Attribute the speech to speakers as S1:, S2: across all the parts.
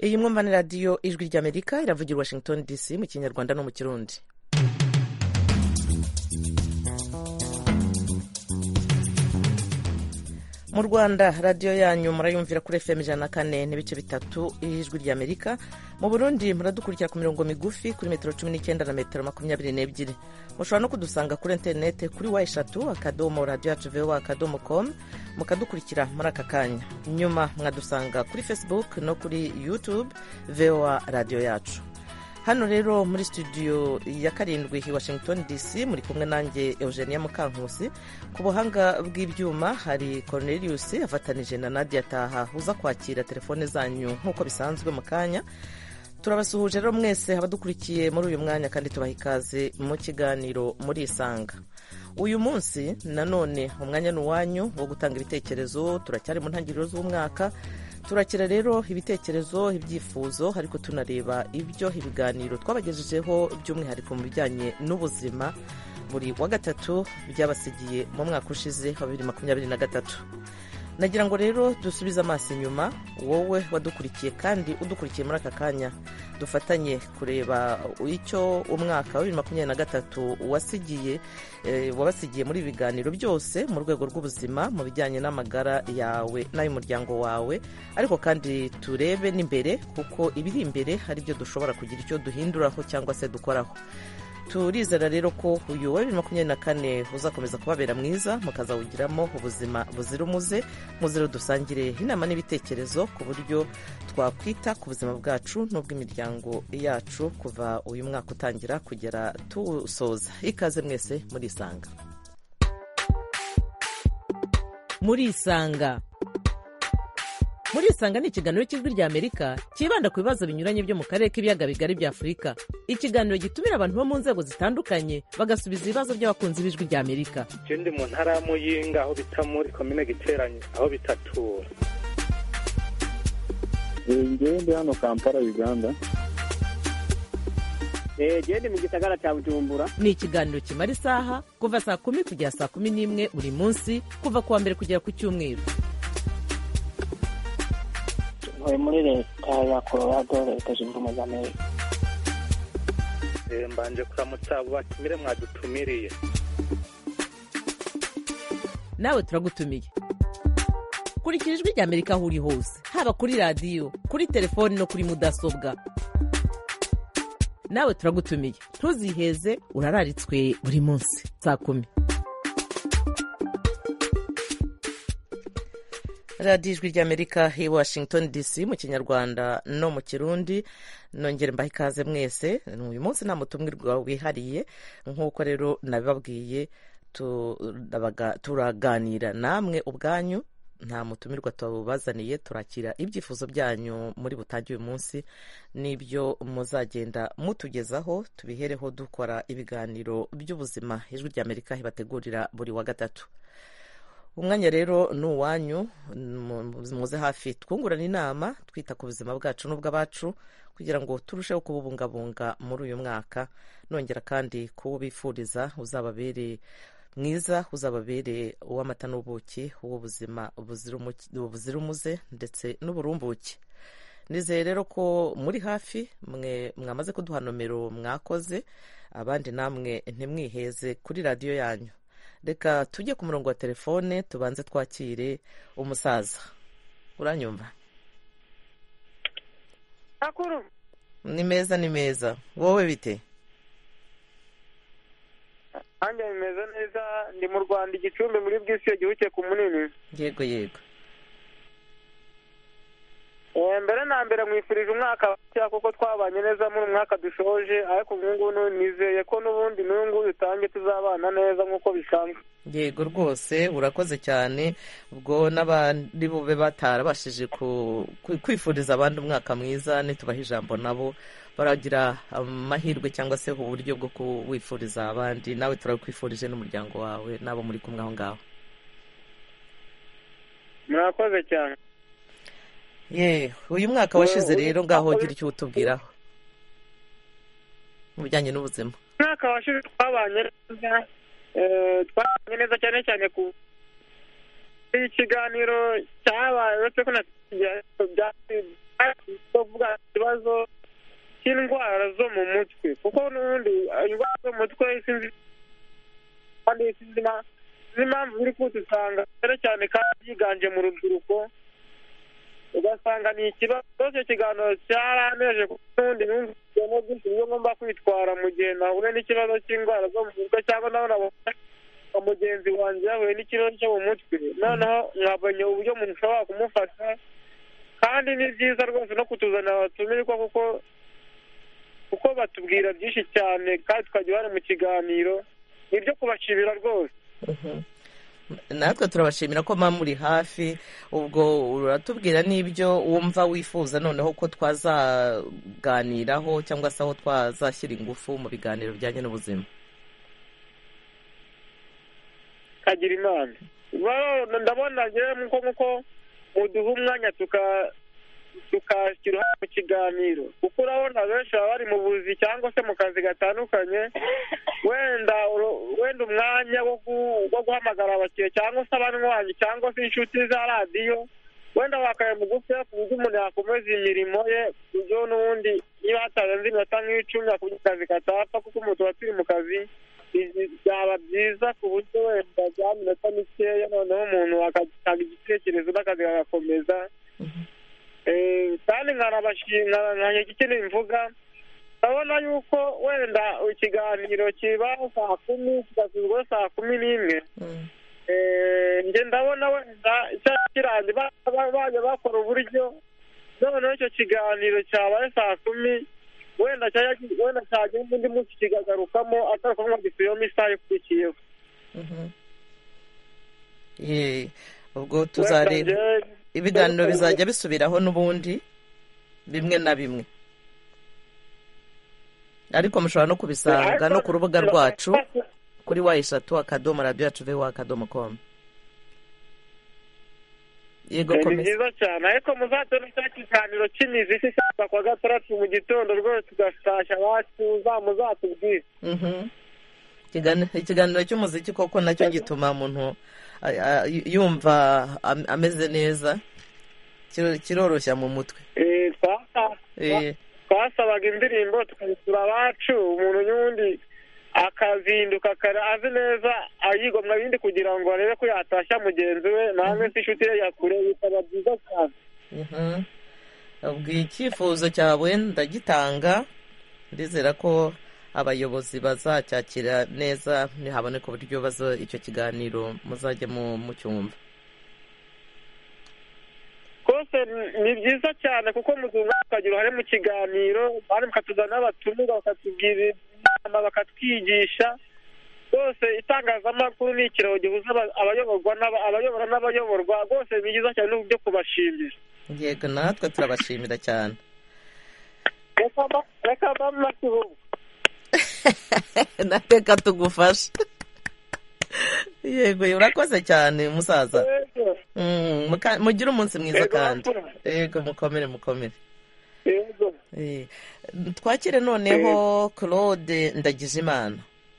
S1: iyi mwumva ni radiyo ijwi ry'amerika iravugira Washington DC mu kinyarwanda no mu kirundi. mu Rwanda radiyo yanyu murayumvira kuri FM 104 n'ibice bitatu ijwi ry'Amerika. Mu Burundi muradukurikira ku mirongo migufi kuri metero 19 na metero 22. Mushobora no kudusanga kuri interinete kuri wa3.radio.voa.com mukadukurikira muri aka kanya. Nyuma mwadusanga kuri Facebook no kuri YouTube VOA Radio yacu. Hano rero muri studio ya karindwi i Washington DC muri kumwe nanjye Eugenia Mukankusi. Ku buhanga bw'ibyuma hari Cornelius afatanije na Nadia Taha uza kwakira telefone zanyu nk'uko bisanzwe mu kanya. Turabasuhuje rero mwese abadukurikiye muri uyu mwanya kandi tubaha ikaze mu kiganiro muri Isanga. Uyu munsi nanone umwanya n'uwanyu wo gutanga ibitekerezo. Turacyari mu ntangiriro z'umwaka, turakira rero ibitekerezo, ibyifuzo, ariko tunareba ibyo ibiganiro twabagejejeho by'umwihariko mu bijyanye n'ubuzima buri wa gatatu byabasigiye mu mwaka ushize wa 2023. Nagira ngo rero dusubize amaso inyuma, wowe wadukurikiye kandi udukurikiye muri aka kanya, dufatanye kureba icyo umwaka wa 2023 wabasigiye muri ibiganiro byose mu rwego rw'ubuzima mu bijyanye n'amagara yawe n'ay'umuryango wawe, ariko kandi turebe n'imbere kuko ibiri imbere hari byo dushobora kugira icyo duhinduraho cyangwa se dukoraho. Turizera rero ko uyu wa 2024 uzakomeza kubabera mwiza, mukazawugiramo ubuzima buzira umuze, muzero dusangire inama n'ibitekerezo ku buryo twakwita ku buzima bwacu n'ubw'imiryango yacu kuva uyu mwaka utangira kugera tusoza. Ikaze mwese muri Isanga. Muri Isanga ni ikiganiro cy'ijwi ry'Amerika kibanda ku bibazo binyuranye byo mu karere k'ibiyaga bigari bya Afurika. Ikiganiro gitumira abantu bo mu nzego zitandukanye bagasubiza ibibazo by'abakunzi b'ijwi ry'Amerika.
S2: Je ndi mu ntara ya Muyinga aho bita muri komine Giteranye aho bitatura.
S3: Ngewe ndi hano Kampala Uganda.
S4: Je ndi mu gisagara cya Bujumbura.
S1: Ni ikiganiro kimara isaha kuva saa 10 kugera saa 11 buri munsi kuva kuwa mbere kugera ku cyumweru.
S4: Muri leta ya Colorado, leta zunze ubumwe za Amerika.
S2: Mbanje kuramutsa abo batumire mwadutumiriye.
S1: Nawe turagutumiye. Kurikira ijwi ry'Amerika aho uri hose, haba kuri radiyo, kuri telefoni no kuri mudasobwa. Nawe turagutumiye. Ntuziheze, urararitswe buri munsi saa 10. radiyo ijwi ry'Amerika i Washington DC mu kinyarwanda no mu kirundi. Nongere mbaha ikaze mwese. Uyu munsi nta mutumirwa wihariye, nk'uko rero nabibabwiye turaganira namwe ubwanyu, nta mutumirwa tubazaniye. Turakira ibyifuzo byanyu muri butangi uyu munsi n'ibyo muzagenda mutugezaho, tubihereho dukora ibiganiro by'ubuzima ijwi ry'Amerika ibategurira buri wa gatatu. Umwanya rero ni uwanyu, muze hafi twungurana inama, twita ku buzima bwacu n'ubw'abacu kugira ngo turusheho kububungabunga muri uyu mwaka. Nongera kandi kubifuriza uzababere mwiza, uzababere uw'amata n'ubuki, uw'ubuzima buzira umuze ndetse n'uburumbuke. Nizeye rero ko muri hafi, mwe mwamaze kuduha nomero mwakoze, abandi namwe ntimwiheze kuri radiyo yanyu. Reka tujye ku murongo wa telefone tubanze twakire umusaza. Uranyumva?
S4: Akuru.
S1: Ni meza. Wowe bite?
S4: Anje meza neza, ndi mu Rwanda Igicumbi muri bw'isi gihuke ku munini.
S1: Yego.
S4: Mbere na mbere mwifurije umwaka cya kuko twabanye neza muri umwaka dushoje, ariko ngubu nizeye ko nubundi n'ungu bitange tuzabana neza nk'uko bisanzwe.
S1: Yego rwose, urakoze cyane. Ubwo n'abandi bube batarabashije kwifuriza abandi umwaka mwiza, nitubaha ijambo nabo baragira amahirwe cyangwa se uburyo bwo kuwifuriza abandi. Nawe turakwifurije n'umuryango wawe nabo muri kumwe aho ngaho.
S4: Murakoze cyane.
S1: Uyu mwaka washize rero ngaho gira icyo utubwiraho mu bijyanye n'ubuzima.
S4: Mwaka washize twabanye neza cyane ku ikiganiro cyabaye uretse ko kuvuga ikibazo cy'indwara zo mu mutwe, kuko n'ubundi indwara zo mu mutwe sinzi kandi sinzi impamvu biri kudusanga cyane cyane kandi yiganje mu rubyiruko, ugasanga ni ikibazo. Icyo kiganiro cyaraneje kuko n'ubundi numvise byinshi byo ngomba kwitwara mu gihe nahuye n'ikibazo cy'indwara zo mu mutwe, cyangwa nabona mugenzi wanjye yahuye n'ikibazo cyo mu mutwe, noneho nkabonye uburyo umuntu ushobora kumufasha. Kandi ni byiza rwose no kutuzanira abatumirwa kuko batubwira byinshi cyane kandi tukajya bari mu kiganiro. Ni ibyo kubashimira rwose.
S1: natwe turabashimira ko mama muri hafi. Ubwo uratubwira n'ibyo wumva wifuza noneho ko twazaganiraho cyangwa se aho twazashyira ingufu mu biganiro bijyanye n'ubuzima.
S4: Kagira imana. Ndabona ngewe nk'uko muduha umwanya tukashyira mu kiganiro, kuko urabona benshi baba bari mu buzi cyangwa se mu kazi gatandukanye, wenda umwanya wo guhamagara abakiriya cyangwa se abanywanyi cyangwa se inshuti za radiyo wenda wakaye mugufi ku buryo umuntu yakomeza imirimo ye, ku buryo n'ubundi niba hatarenze iminota nk'icumi ku kazi katapfa, kuko umuntu tuba turi mu kazi, byaba byiza ku buryo wenda bya minota mikeya noneho umuntu agatanga igitekerezo n'akazi kagakomeza. Kandi nkanabashimira ikintu mvuga, ndabona yuko wenda ikiganiro kiba saa 10 kigasubizwa saa 11. Njye ndabona wenda kirangiye bajya bakora uburyo noneho icyo kiganiro cyabaye saa 10, wenda cyagenda undi munsi kigagarukamo atari kuvuga ngo gisubiremo isaha ikurikiyeho.
S1: Ubwo tuzareba ibiganiro bizajya bisubiraho n'ubundi bimwe na bimwe, ariko mushobora no kubisanga no ku rubuga rwacu kuri wa3.radio.com. Yego komeza.
S4: Ni byiza cyane, ariko muzatore cya kiganiro cy'imiziki cyangwa kwa gatandatu mu gitondo rwose tugasasha abacu muzatubwire.
S1: Ikiganiro cy'umuziki koko nacyo gituma umuntu yumva ameze neza, kiroroshya mu mutwe.
S4: Twasabaga indirimbo tukazisura abacu, umuntu n'ubundi akazinduka azi neza ayigomwa ibindi kugira ngo arebe ko yatashya mugenzi we namwe se inshuti ye yakure, bikaba byiza cyane.
S1: Ubwo icyifuzo cyawe ndagitanga, ndizera ko abayobozi bazacyakira neza nihaboneka uburyo icyo kiganiro muzajya mu cyumba.
S4: Kose ni byiza cyane kuko muzunga tukagira uruhare mu kiganiro, kandi mukatuzana n'abatumirwa bakatubwira inama bakatwigisha. Rwose itangazamakuru ni ikiraro gihuza abayobora n'abayoborwa, rwose ni byiza cyane n'uburyo kubashimira.
S1: Yego natwe turabashimira cyane.
S4: Reka mama tuvuge.
S1: Nateka tugufasha. Yego urakoze cyane musaza. Mugire umunsi mwiza kandi. Yego mukomere.
S4: Yego.
S1: Twakire noneho Claude Ndagijimana.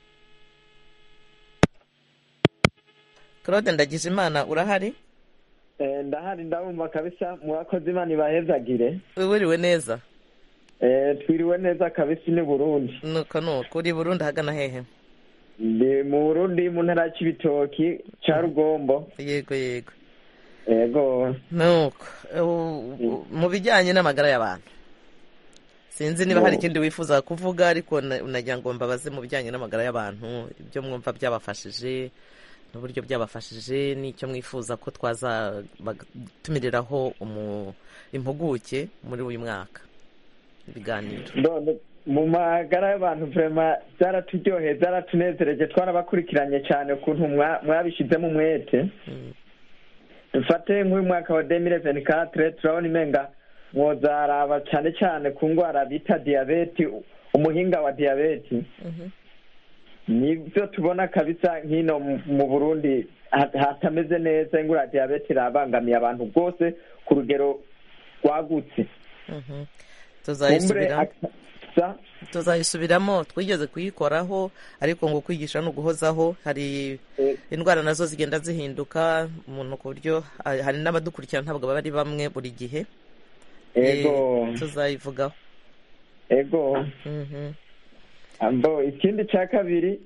S1: Claude Ndagijimana urahari?
S5: Ndahari ndabumva kabisa, murakoze Imana ibahezagire.
S1: Wiriwe neza?
S5: Twiriwe neza kabisa ni Burundi.
S1: Nuko uri Burundi hagana hehe?
S5: Ndi mu Burundi mu ntara y'Ibitoki cya Rugombo.
S1: Yego.
S5: Yego.
S1: Nuko mu bijyanye n'amagara y'abantu, sinzi niba hari ikindi wifuza kuvuga, ariko nagira ngo mbabaze mu bijyanye n'amagara y'abantu ibyo mwumva byabafashije n'uburyo byabafashije, n'icyo mwifuza ko twazatumiriraho impuguke muri uyu mwaka ibiganiro.
S5: Mu magara y'abantu vraiment byaraturyoheye, byaratunezereje, twarabakurikiranye cyane ukuntu mwabishizemo umwete. Dufate nk'uyu mwaka wa 2024 turabona imenga mwozaraba cyane cyane ku ndwara bita diyabeti, umuhinga wa diyabeti. Nibyo tubona kabisa nkino mu Burundi hatameze neza, ingwara ya diyabeti irabangamiye abantu rwose ku rugero rwagutse.
S1: Tuzayisubiramo, twigeze kuyikoraho, ariko ngo kwigisha no guhozaho. Hari indwara nazo zigenda zihinduka umuntu ku buryo hari n'abadukurikirana ntabwo baba ari bamwe buri gihe.
S5: ego
S1: tuzayivugaho.
S5: ego ikindi cya kabiri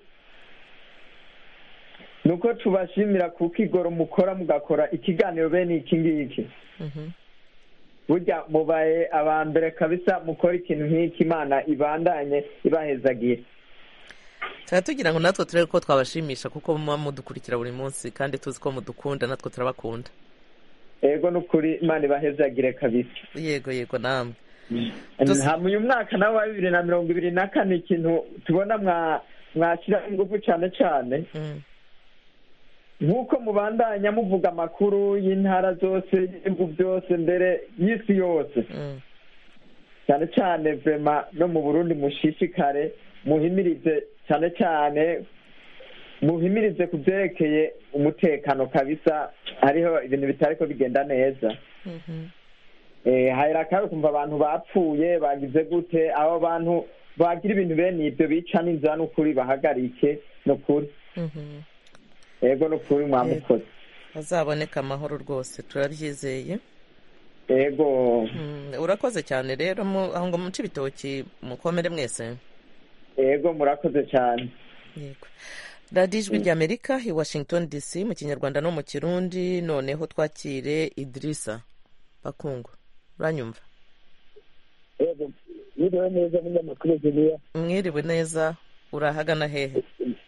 S5: ni uko tubashimira kuko igoro mukora mugakora ikiganiro bene iki ngiki. Burya mubaye abambere kabisa mukora ikintu nk'iki, Imana ibandanye ibahezagiye.
S1: Tuba tugira ngo natwe turebe ko twabashimisha kuko muba mudukurikira buri munsi kandi tuzi ko mudukunda, natwe turabakunda.
S5: Ego n'ukuri Imana ibahezagire kabisa.
S1: Yego namwe.
S5: Uyu mwaka nawe wa 2024 ikintu tubona mwashyira ingufu cyane cyane nk'uko mubandanya muvuga amakuru y'intara zose y'ibihugu byose mbere y'isi yose, cyane cyane vema no mu Burundi mushishikare muhimirize cyane cyane muhimirize ku byerekeye umutekano kabisa. Hariho ibintu bitariko bigenda neza. Hahera kandi kumva abantu bapfuye bagize gute, abo bantu bagira ibintu bene ibyo bica n'inzara n'ukuri bahagarike n'ukuri. Ego n'ukuri mwamukoze
S1: hazaboneka amahoro rwose turabyizeye.
S5: Ego
S1: urakoze cyane rero aho ngo muce ibitoki mukomere mwese.
S5: Ego murakoze cyane.
S1: Yego. Radiyo Ijwi ry'Amerika i Washington DC mu Kinyarwanda no mu Kirundi. Noneho twakire Idrissa Bakungu. Uranyumva?
S6: Yego, mwiriwe neza munyamakuru Julia.
S1: Mwiriwe neza, urahagana hehe?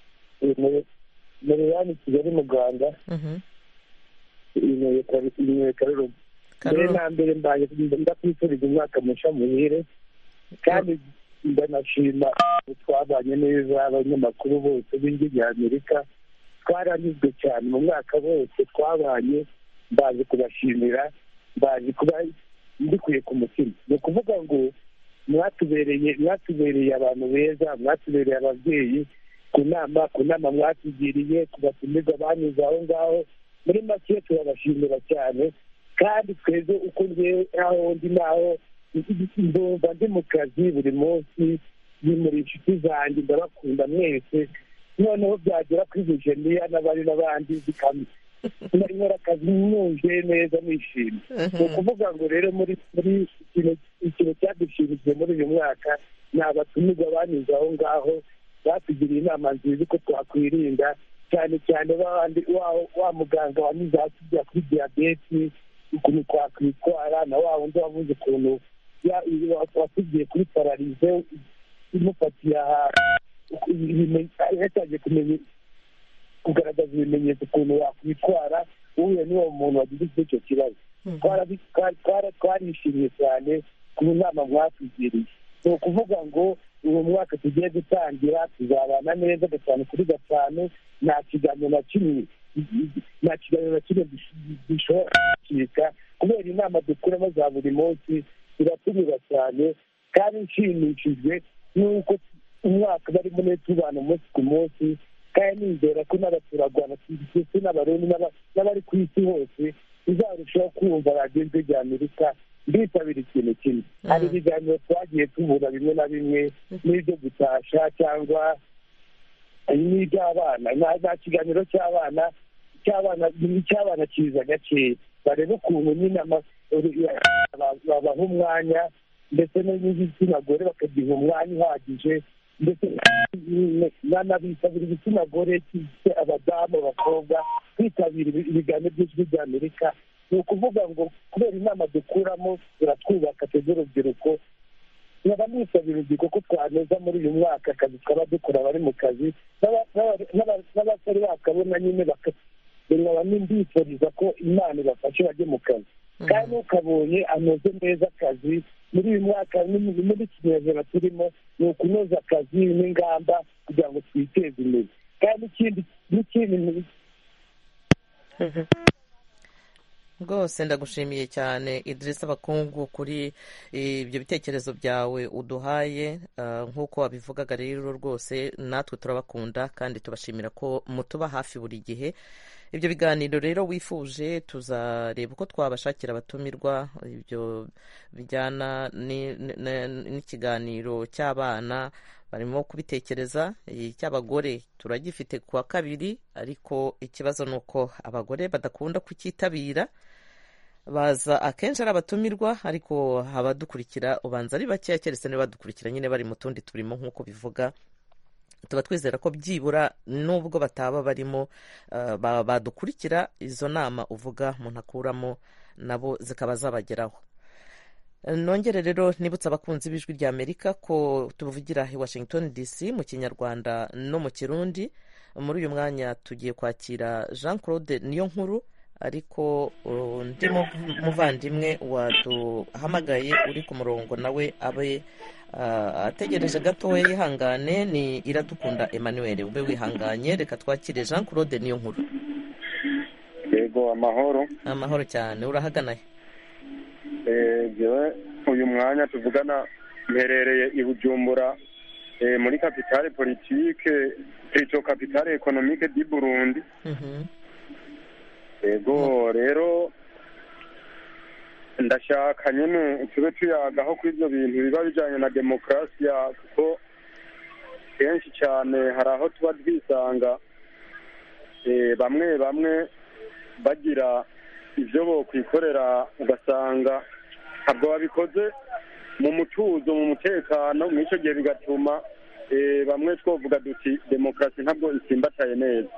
S6: Muri yani Kigali mu Rwanda. Ine Karuru. Mbere mbaye ndakwifuriza umwaka musha muhire. Kandi ndanashima twabanye neza abanyamakuru bose b'Ijwi ry'Amerika. Twaranyuzwe cyane mu mwaka wose twabanye, mbaje kubashimira, mbaje kuba mbikuye ku mutima. Ni ukuvuga ngo mwatubereye abantu beza, mwatubereye ababyeyi, ku nama mwatugiriye, kubatumiza banyuze aho ngaho. Muri make turabashimira cyane. Kandi twebwe uko ngewe aho ndi naho ndumva ndi mu kazi buri munsi, ni muri inshuti zanjye, ndabakunda mwese. Noneho byagera kuri Bujeniya n'abari n'abandi nkora akazi mwumve neza nishimye. Ni ukuvuga ngo rero muri ikintu cyadushimishije muri uyu mwaka ni abatumirwa banyuze aho ngaho, batugiriye inama nziza uko twakwirinda, cyane cyane wa muganga wanyuze hasi ujya kuri diyabeti, ukuntu twakwitwara, na wa wundi wavuze ukuntu watugiye kuri pararize imufatiye ahantu, yatangiye kumenya kugaragaza ibimenyetso ukuntu wakwitwara uhuye n'uwo muntu wagize icyo kibazo. Twarishimye cyane ku nama mwatugiriye. Ni ukuvuga ngo uwo mwaka tugiye gutangira tuzabana neza 5/5. Nta kiganiro na kimwe gishobora gucika kubera inama dukuramo za buri munsi. Biratunyura cyane kandi nshimishijwe n'uko umwaka barimo neza tubana umunsi ku munsi, kandi nizera ko n'abaturarwanda ndetse n'abarundi n'abari ku isi hose tuzarushaho kumva radiyo Ijwi ry'Amerika. Nditabira ikintu kimwe, hari ibiganiro twagiye tubura bimwe na bimwe n'ibyo gutasha cyangwa n'iby'abana. Nta kiganiro cy'abana kiza gakeya, barebe ukuntu nyine babaha umwanya, ndetse n'igitsina gore bakagiha umwanya uhagije, ndetse n'abisabira igitsina gore, abadamu, abakobwa kwitabira ibiganiro by'Ijwi ry'Amerika. Ni ukuvuga ngo kubera inama dukuramo ziratwubaka twebwe urubyiruko. nkaba nisabira urubyiruko ko twaneza muri uyu mwaka akazi twaba dukora bari mu kazi, n'abatari bakabona nyine nkaba mbifuriza ko Imana ibafashe bajye mu kazi. kandi ukabonye anoze neza akazi muri uyu mwaka, muri kinyejana turimo, ni ukunoza akazi n'ingamba kugira ngo twiteze imbere. kandi n'ikindi
S1: rwose ndagushimiye cyane Idrissa Bakungu kuri ibyo bitekerezo byawe uduhaye. nk'uko wabivugaga rero rwose natwe turabakunda kandi tubashimira ko mutuba hafi buri gihe. ibyo biganiro rero wifuje tuzareba uko twabashakira abatumirwa, ibyo bijyana n'ikiganiro cy'abana barimo kubitekereza, icy'abagore turagifite kuwa kabiri, ariko ikibazo ni uko abagore badakunda kucyitabira. baza akenshi ari abatumirwa ariko abadukurikira ubanza ari bakeya keretse niba badukurikira nyine bari mu tundi turimo nk'uko bivuga tuba twizera ko byibura nubwo bataba barimo badukurikira izo nama uvuga umuntu akuramo nabo zikaba zabageraho. Nongere rero nibutsa abakunzi b'ijwi rya Amerika ko tuvugira i Washington DC mu Kinyarwanda no mu Kirundi. Muri uyu mwanya tugiye kwakira Jean Claude Niyonkuru, ariko undi muvandimwe waduhamagaye uri ku murongo nawe abe ategereje gatoya yihangane. Ni Iradukunda Emmanuel, ube wihanganye, reka twakire Jean Claude Niyonkuru.
S3: Yego, amahoro.
S1: Amahoro cyane, urahagana he?
S3: Jewe uyu mwanya tuvugana mperereye i Bujumbura muri capitale politique plutôt capitale économique du Burundi. Yego, rero ndashaka nyine tube tuyagaho kuri ibyo bintu biba bijyanye na demokarasiya, kuko kenshi cyane hari aho tuba twisanga bamwe bamwe bagira ibyo bo kwikorera ugasanga ntabwo babikoze mu mutuzo, mu mutekano, muri icyo gihe bigatuma bamwe twavuga duti demokarasi ntabwo isimbataye neza.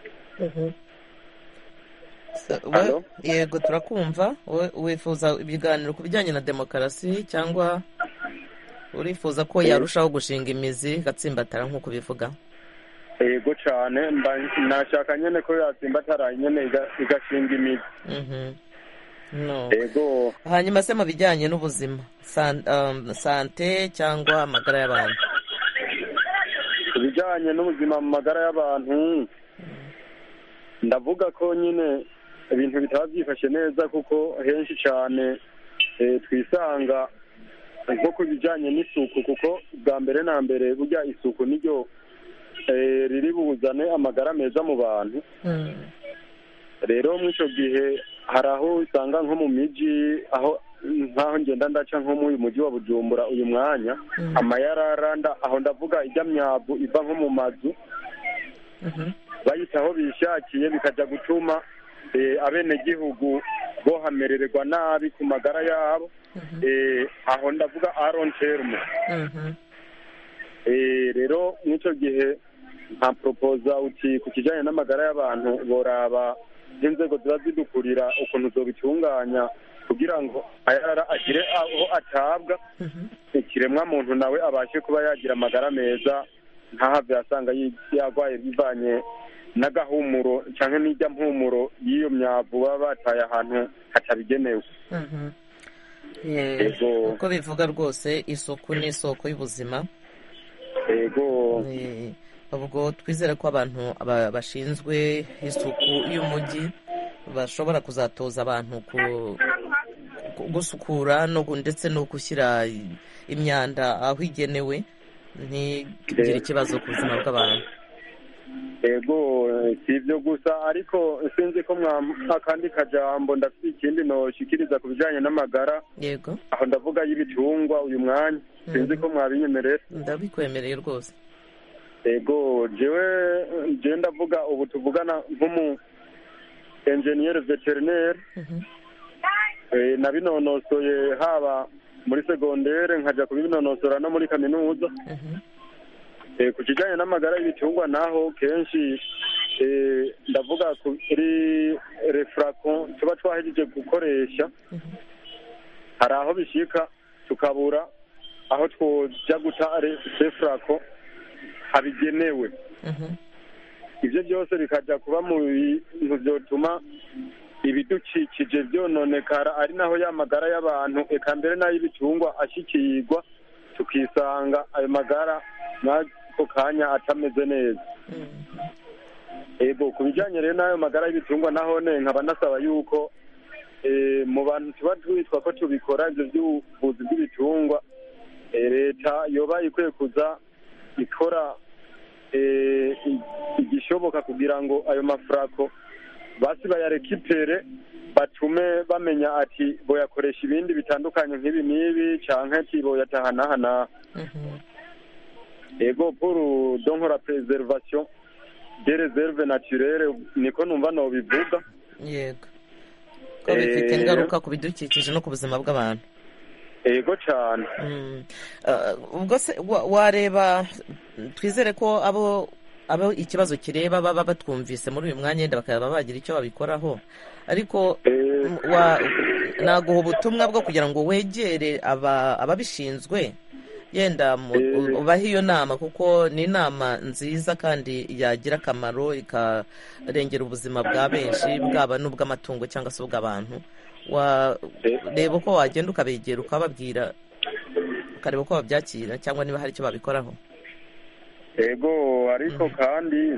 S1: Yego, turakumva. Wifuza ibiganiro ku bijyanye na demokarasi cyangwa urifuza ko yarushaho gushinga imizi igatsimbatara nk'uko bivuga?
S3: Yego cyane, nashaka nyine ko yatsimbatara nyine igashinga imizi. Yego.
S1: Hanyuma se mu bijyanye n'ubuzima, sante cyangwa amagara y'abantu?
S3: Ibijyanye n'ubuzima mu magara y'abantu ndavuga ko nyine ibintu bitaba byifashe neza, kuko henshi cyane twisanga nko ku bijyanye n'isuku, kuko bwa mbere na mbere burya isuku niryo riri buzane amagara meza mu bantu. Rero muri icyo gihe hari aho usanga nko mu miji, aho nk'aho ngenda ndaca nko mu mujyi wa Bujumbura uyu mwanya, amayararanda aho ndavuga ijya myavu iva nko mu mazu bayita aho bishakiye, bikajya gutuma abenegihugu bohamererwa nabi ku magara yabo. Aho ndavuga aronterme. Rero muri icyo gihe nka proposa uti ku kijyanye n'amagara y'abantu boraba n'inzego ziba zidukurira ukuntu zobitunganya kugira ngo ayara agire aho atabwa, ikiremwa muntu nawe abashe kuba yagira amagara meza, ntahave asanga yarwaye bivanye n'agahumuro cyangwa n'ijya mpumuro y'iyo myavu baba bataye ahantu hatabigenewe.
S1: uko bivuga rwose isuku ni isoko y'ubuzima.
S3: Yego.
S1: Ubwo twizere ko abantu bashinzwe isuku y'umujyi bashobora kuzatoza abantu gusukura ndetse no gushyira imyanda aho igenewe, ntigire ikibazo ku buzima bw'abantu.
S3: Yego, si ibyo gusa ariko sinzi ko akandi kajambo ndafite ikindi noshikiriza ku bijyanye n'amagara.
S1: Yego.
S3: Aho ndavuga y'ibitungwa uyu mwanya, sinzi ko mwabinyemerera.
S1: Ndabikwemereye rwose.
S3: Yego, jewe ndavuga ubu tuvugana nk'umu engineer veterinaire. Nabinonosoye haba muri segondere nkajya kubinonosora no muri kaminuza. Ku kijyanye n'amagara y'ibitungwa naho kenshi ndavuga kuri refracon tuba twahejeje gukoresha, hari aho bishika tukabura aho twojya guta refracon habigenewe. Ibyo byose bikajya kuba mu bintu byotuma ibidukikije byononekara, ari naho y'amagara y'abantu eka mbere n'ay'ibitungwa ashikirwa, tukisanga ayo magara n'ako kanya atameze neza. Ego, ku bijyanye rero n'ayo magara y'ibitungwa naho nkaba nasaba yuko mu bantu tuba twitwa ko tubikora ibyo by'ubuvuzi bw'ibitungwa, leta yoba ikwiye kuza ikora igishoboka kugira ngo ayo mafurako basi bayarekipere, batume bamenya ati boyakoresha ibindi bitandukanye nk'ibi n'ibi cyangwa ati boyatahanahana. Ego, pour donc la préservation des réserves naturelles, niko numva no bivuga.
S1: Yego. ko bifite ingaruka ku bidukikije no ku buzima bw'abantu.
S3: yego cyane.
S1: ubwo se wareba, twizere ko abo ikibazo kireba baba batwumvise muri uyu mwanya yenda bakaba bagira icyo babikoraho, ariko naguha ubutumwa bwo kugira ngo wegere ababishinzwe yenda ubahe iyo nama, kuko ni inama nziza kandi yagira akamaro ikarengera ubuzima bwa benshi, bwaba n'ubw'amatungo cyangwa se ubw'abantu. reba uko wagenda ukabegera ukababwira, ukareba uko babyakira cyangwa niba hari icyo babikoraho.
S3: yego ariko kandi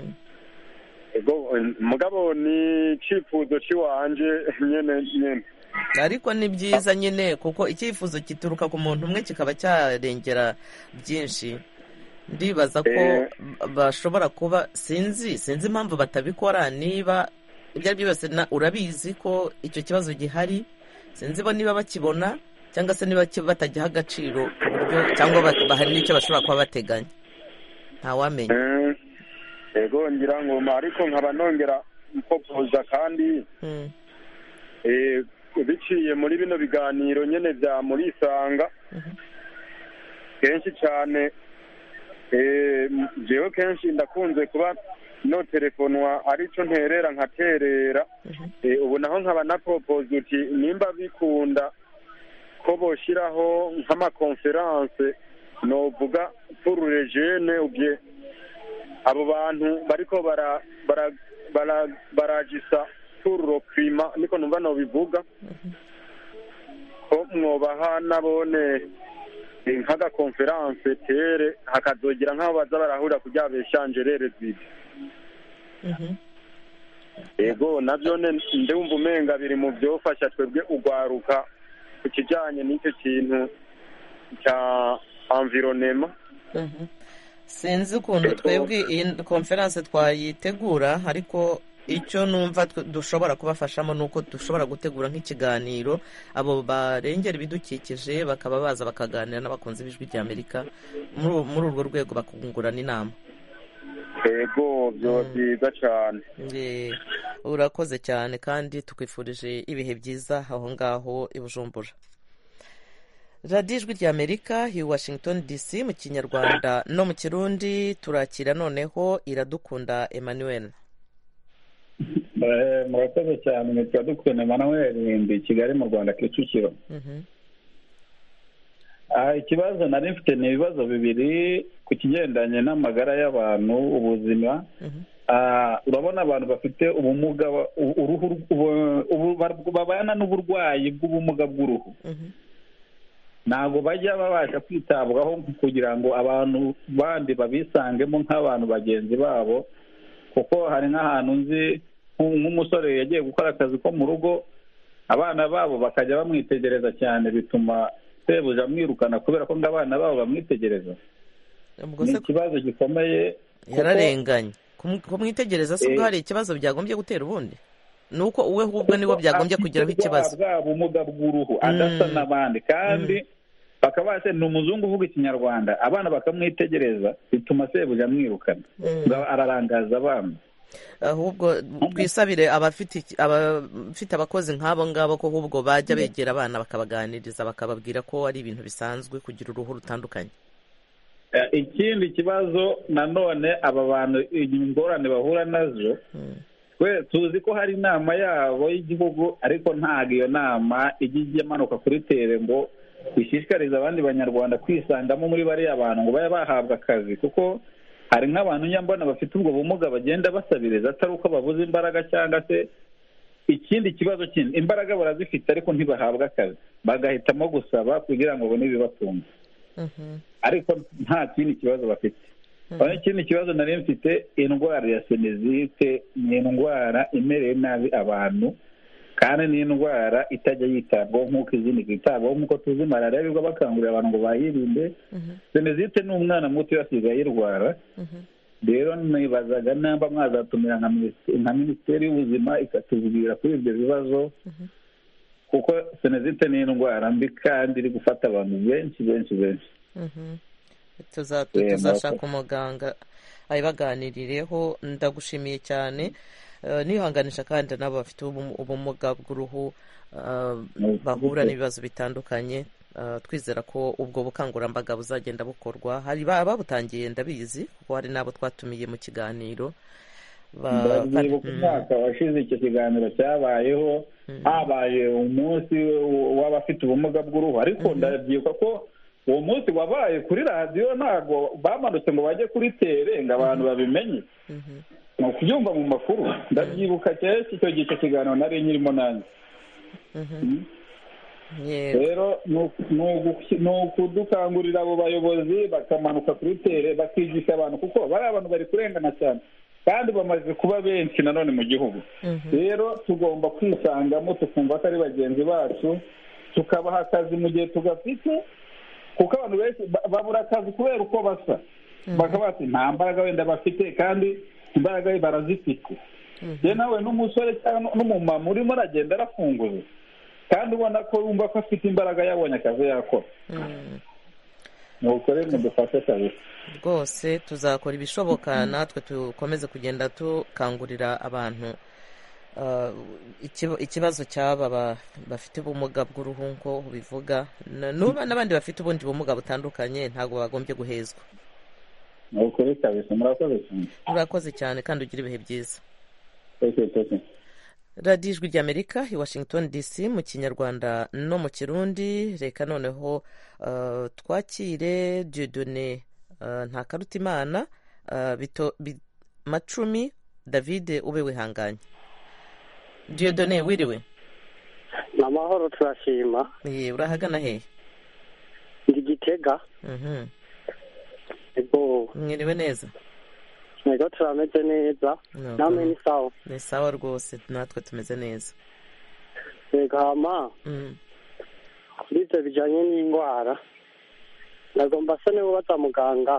S3: mugabo ni icyifuzo cy'iwanje nyine,
S1: ariko ni byiza nyine kuko icyifuzo gituruka ku muntu umwe kikaba cyarengera byinshi. ndibaza ko bashobora kuba, sinzi impamvu batabikora, niba ibyo ari byo byose urabizi ko icyo kibazo gihari, sinzi bo niba bakibona cyangwa se niba batagiha agaciro ku buryo, cyangwa bahari n'icyo bashobora kuba bateganya, ntawamenya.
S3: yego ngira ngo ariko nkaba nongera mpopoza kandi biciye muri bino biganiro nyine bya muri Isanga, kenshi cyane jewe kenshi ndakunze kuba no telefonwa aricyo nterera nkaterera. ubu naho nkaba na propoze uti nimba bikunda ko boshyiraho nk'amakonferanse novuga pour les jeunes, ubye abo bantu bariko baragisa pour le climat, niko numva no bivuga ko mwobaha nabone nk'aga konferanse tere hakazogira nk'aho baza barahura kugira beshangerere zibyo. yego nabyo ndumva umenga biri mu byofasha twebwe ugwaruka ku kijyanye n'icyo kintu cya environnement.
S1: sinzi ukuntu twebwe iyi konferanse twayitegura, ariko icyo numva dushobora kubafashamo ni uko dushobora gutegura nk'ikiganiro, abo barengera ibidukikije bakaba baza bakaganira n'abakunzi b'ijwi ry'Amerika, muri urwo rwego bakungurana inama.
S3: yego byo byiza cyane.
S1: urakoze cyane kandi tukwifurije ibihe byiza aho ngaho i Bujumbura. radiyo ijwi ry'Amerika i Washington DC mu Kinyarwanda no mu Kirundi. turakira noneho Iradukunda Emmanuel.
S7: murakoze cyane. nitwa Dukunda Emmanuel, ndi Kigali mu Rwanda, Kicukiro. ikibazo nari mfite ni ibibazo bibiri ku kigendanye n'amagara y'abantu, ubuzima. urabona abantu bafite ubumuga, babana n'uburwayi bw'ubumuga bw'uruhu, ntabwo bajya babasha kwitabwaho kugira ngo abantu bandi babisangemo nk'abantu bagenzi babo, kuko hari nk'ahantu nzi nk'umusore yagiye gukora akazi ko mu rugo, abana babo bakajya bamwitegereza cyane, bituma sebuja amwirukana kubera ko abana babo bamwitegereza. ni ikibazo gikomeye.
S1: yararenganye kumwitegereza, si ubwo hari ikibazo byagombye gutera ubundi, ni uko uwe ahubwo nibo byagombye kugiraho ikibazo.
S7: bwa bumuga bw'uruhu adasa n'abandi, kandi bakaba ni umuzungu uvuga Ikinyarwanda, abana bakamwitegereza, bituma sebuja amwirukana, ararangaza abana.
S1: ahubwo twisabire abafite abakozi nk'abo ngabo ko ahubwo bajya begera abana bakabaganiriza, bakababwira ko ari ibintu bisanzwe kugira uruhu rutandukanye.
S7: ikindi kibazo nanone, aba bantu ingorane bahura nazo, twe tuzi ko hari inama yabo y'igihugu, ariko ntabwo iyo nama ijya imanuka kuri tere ngo ishishikarize abandi banyarwanda kwisangamo muri bariya bantu ngo babe bahabwa akazi, kuko hari nk'abantu nyambona bafite ubwo bumuga bagenda basabiriza, atari uko babuze imbaraga cyangwa se ikindi kibazo kindi. imbaraga barazifite ariko ntibahabwa akazi, bagahitamo gusaba kugira ngo babone ibibatunga, ariko nta kindi kibazo bafite. ikindi kibazo nari mfite, indwara ya sinezite ni indwara imereye nabi abantu, kandi ni indwara itajya yitabwaho nk'uko izindi zitabwaho, nk'uko tuzi malariya birirwa bakangurira abantu ngo bayirinde. sinezite ni umwana muto yasigaye ayirwara. rero nibazaga namba mwazatumira nka minisiteri y'ubuzima ikatubwira kuri ibyo bibazo, kuko sinezite ni indwara mbi kandi iri gufata abantu benshi benshi benshi.
S1: tuzashaka umuganga ayibaganirireho. ndagushimiye cyane. nihanganisha kandi n'abo bafite ubumuga bw'uruhu bahura n'ibibazo bitandukanye. Twizera ko ubwo bukangurambaga buzagenda bukorwa. Hari ababutangiye ndabizi kuko hari n'abo twatumiye mu kiganiro.
S7: Ndabyibuka umwaka washize icyo kiganiro cyabayeho, habaye umunsi w'abafite ubumuga bw'uruhu, ariko ndabyibuka ko uwo munsi wabaye kuri radiyo, ntabwo bamanutse ngo bajye kuri tere ngo abantu babimenye, ni ukubyumva mu makuru. Ndabyibuka cyane icyo gihe icyo kiganiro nari nyirimo nanjye. Rero ni ukudukangurira abo bayobozi bakamanuka kuri tere bakigisha abantu, kuko bariya abantu bari kurengana cyane kandi bamaze kuba benshi nanone mu gihugu. Rero tugomba kwisangamo tukumva ko ari bagenzi bacu, tukabaha akazi mu gihe tugafite, kuko abantu benshi babura akazi kubera uko basa. Bakaba bati nta mbaraga wenda bafite, kandi imbaraga barazifite. Rero nawe n'umusore cyangwa n'umumama urimo aragenda arafunguza, kandi ubona ko wumva ko afite imbaraga, yabonye akazi yakora. Nuko rero dufashe kabisa
S1: rwose, tuzakora ibishoboka natwe dukomeze kugenda dukangurira abantu ikibazo cy'aba bafite ubumuga bw'uruhu nk'uko bivuga, n'abandi bafite ubundi bumuga butandukanye ntabwo bagombye guhezwa.
S7: Nuko rero kabisa murakoze cyane.
S1: Murakoze cyane kandi ugira ibihe byiza. radiyo ijwi ry'amerika i Washington DC mu kinyarwanda no mu kirundi. Reka noneho twakire Dieudonné Ntakarutimana Macumi David ube wihanganye. Dieudonné wiriwe?
S8: Ni amahoro turashima.
S1: Urahagana hehe?
S8: Ndi Gitega.
S1: Mwiriwe neza?
S8: Ego turameze neza. Namwe ni sawa?
S1: Ni sawa rwose, natwe tumeze neza.
S8: Ego hama kuri ibyo bijyanye n'indwara nagomba se niba ubaza muganga.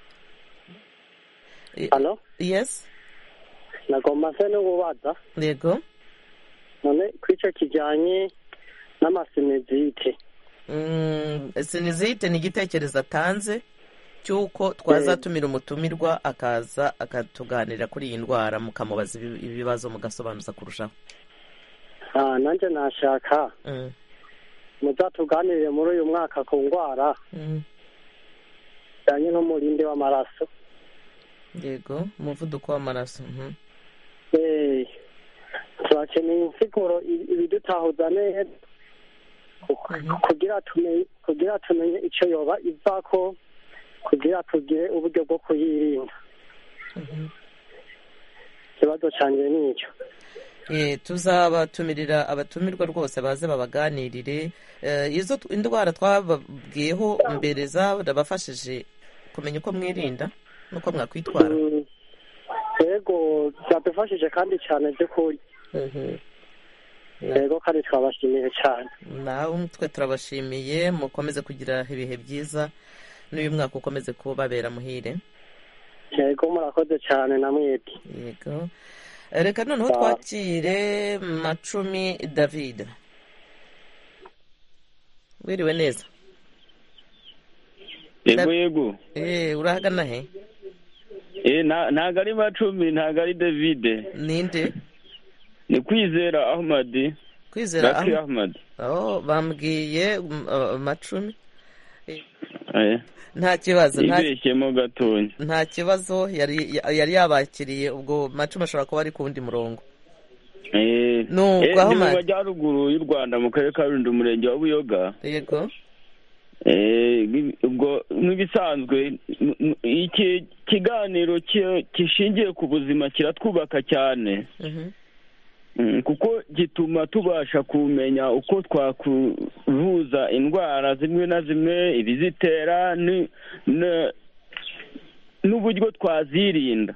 S8: Halo?
S1: Yes.
S8: Nagomba se niba ubaza.
S1: Yego.
S8: None kuri icyo kijyanye n'amasinezite.
S1: Sinezite ni igitekerezo atanze cy'uko twazatumira umutumirwa akaza akatuganira kuri iyi ndwara, mukamubaza ibibazo mugasobanuza kurushaho.
S8: Nanjye nashaka muzatuganirire muri uyu mwaka ku ndwara bijyanye n'umurindi w'amaraso.
S1: Yego, umuvuduko w'amaraso.
S8: turakeneye insiguro ibidutahuza neza kugira tumenye icyo yoba ivako, kugira tugire uburyo bwo kuyirinda. Ikibazo cyanjye ni icyo.
S1: Tuzabatumirira abatumirwa rwose baze babaganirire. Izo indwara twababwiyeho mbere zabafashije kumenya uko mwirinda n'uko mwakwitwara.
S8: Yego byadufashije kandi cyane by'ukuri. Yego kandi twabashimiye cyane.
S1: Nawe twe turabashimiye, mukomeze kugira ibihe byiza n'uyu mwaka ukomeze kubabera muhire.
S8: Yego murakoze cyane na mwebwe.
S1: Yego. Reka noneho twakire Macumi David. Wiriwe neza?
S9: Yego.
S1: Urahagana he?
S9: Ntago ari Macumi, ntago ari David.
S1: Ninde?
S9: Ni Kwizera Ahmad.
S1: Kwizera Ahmad. Bambwiye Macumi. Nta kibazo,
S9: ibeshyemo gatonya.
S1: Nta kibazo, yari yabakiriye. Ubwo Macumi ashobora kuba ari ku wundi murongo.
S9: Ni mu majyaruguru y'u Rwanda mu karere ka Rulindo, umurenge wa Buyoga.
S1: Yego.
S9: Ubwo nk'ibisanzwe iki kiganiro kishingiye ku buzima kiratwubaka cyane, kuko gituma tubasha kumenya uko twakuvuza indwara zimwe na zimwe, ibizitera n'uburyo twazirinda.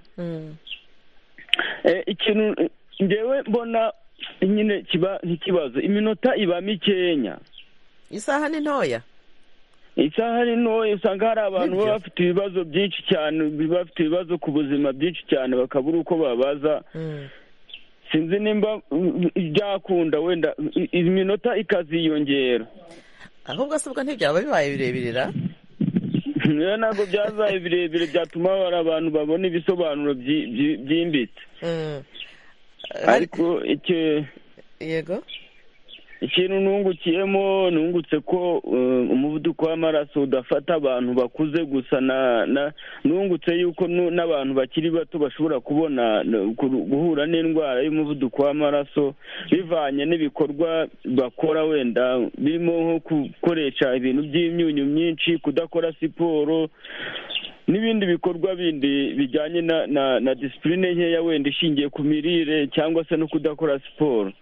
S9: Ikintu njyewe mbona nyine kiba nk'ikibazo, iminota iba mikenya.
S1: Isaha ni ntoya.
S9: Isaha ni ntoya, usanga hari abantu baba bafite ibibazo byinshi cyane, bafite ibibazo ku buzima byinshi cyane, bakabura uko babaza. Sinzi nimba byakunda wenda iminota ikaziyongera.
S1: Ahubwo asubwa ntibyaba bibaye birebirira.
S9: Niyo ntabwo byazaye birebire byatuma abantu babona ibisobanuro byimbitse. ariko
S1: yego
S9: ikintu nungutse ko umuvuduko w'amaraso udafata abantu bakuze gusa nungutse yuko n'abantu bakiri bato bashobora kubona guhura n'indwara y'umuvuduko w'amaraso bivanye n'ibikorwa bakora wenda birimo nko gukoresha ibintu by'imyunyu myinshi, kudakora siporo n'ibindi bikorwa bindi bijyanye na disipurine nkeya wenda ishingiye ku mirire cyangwa se no kudakora siporo.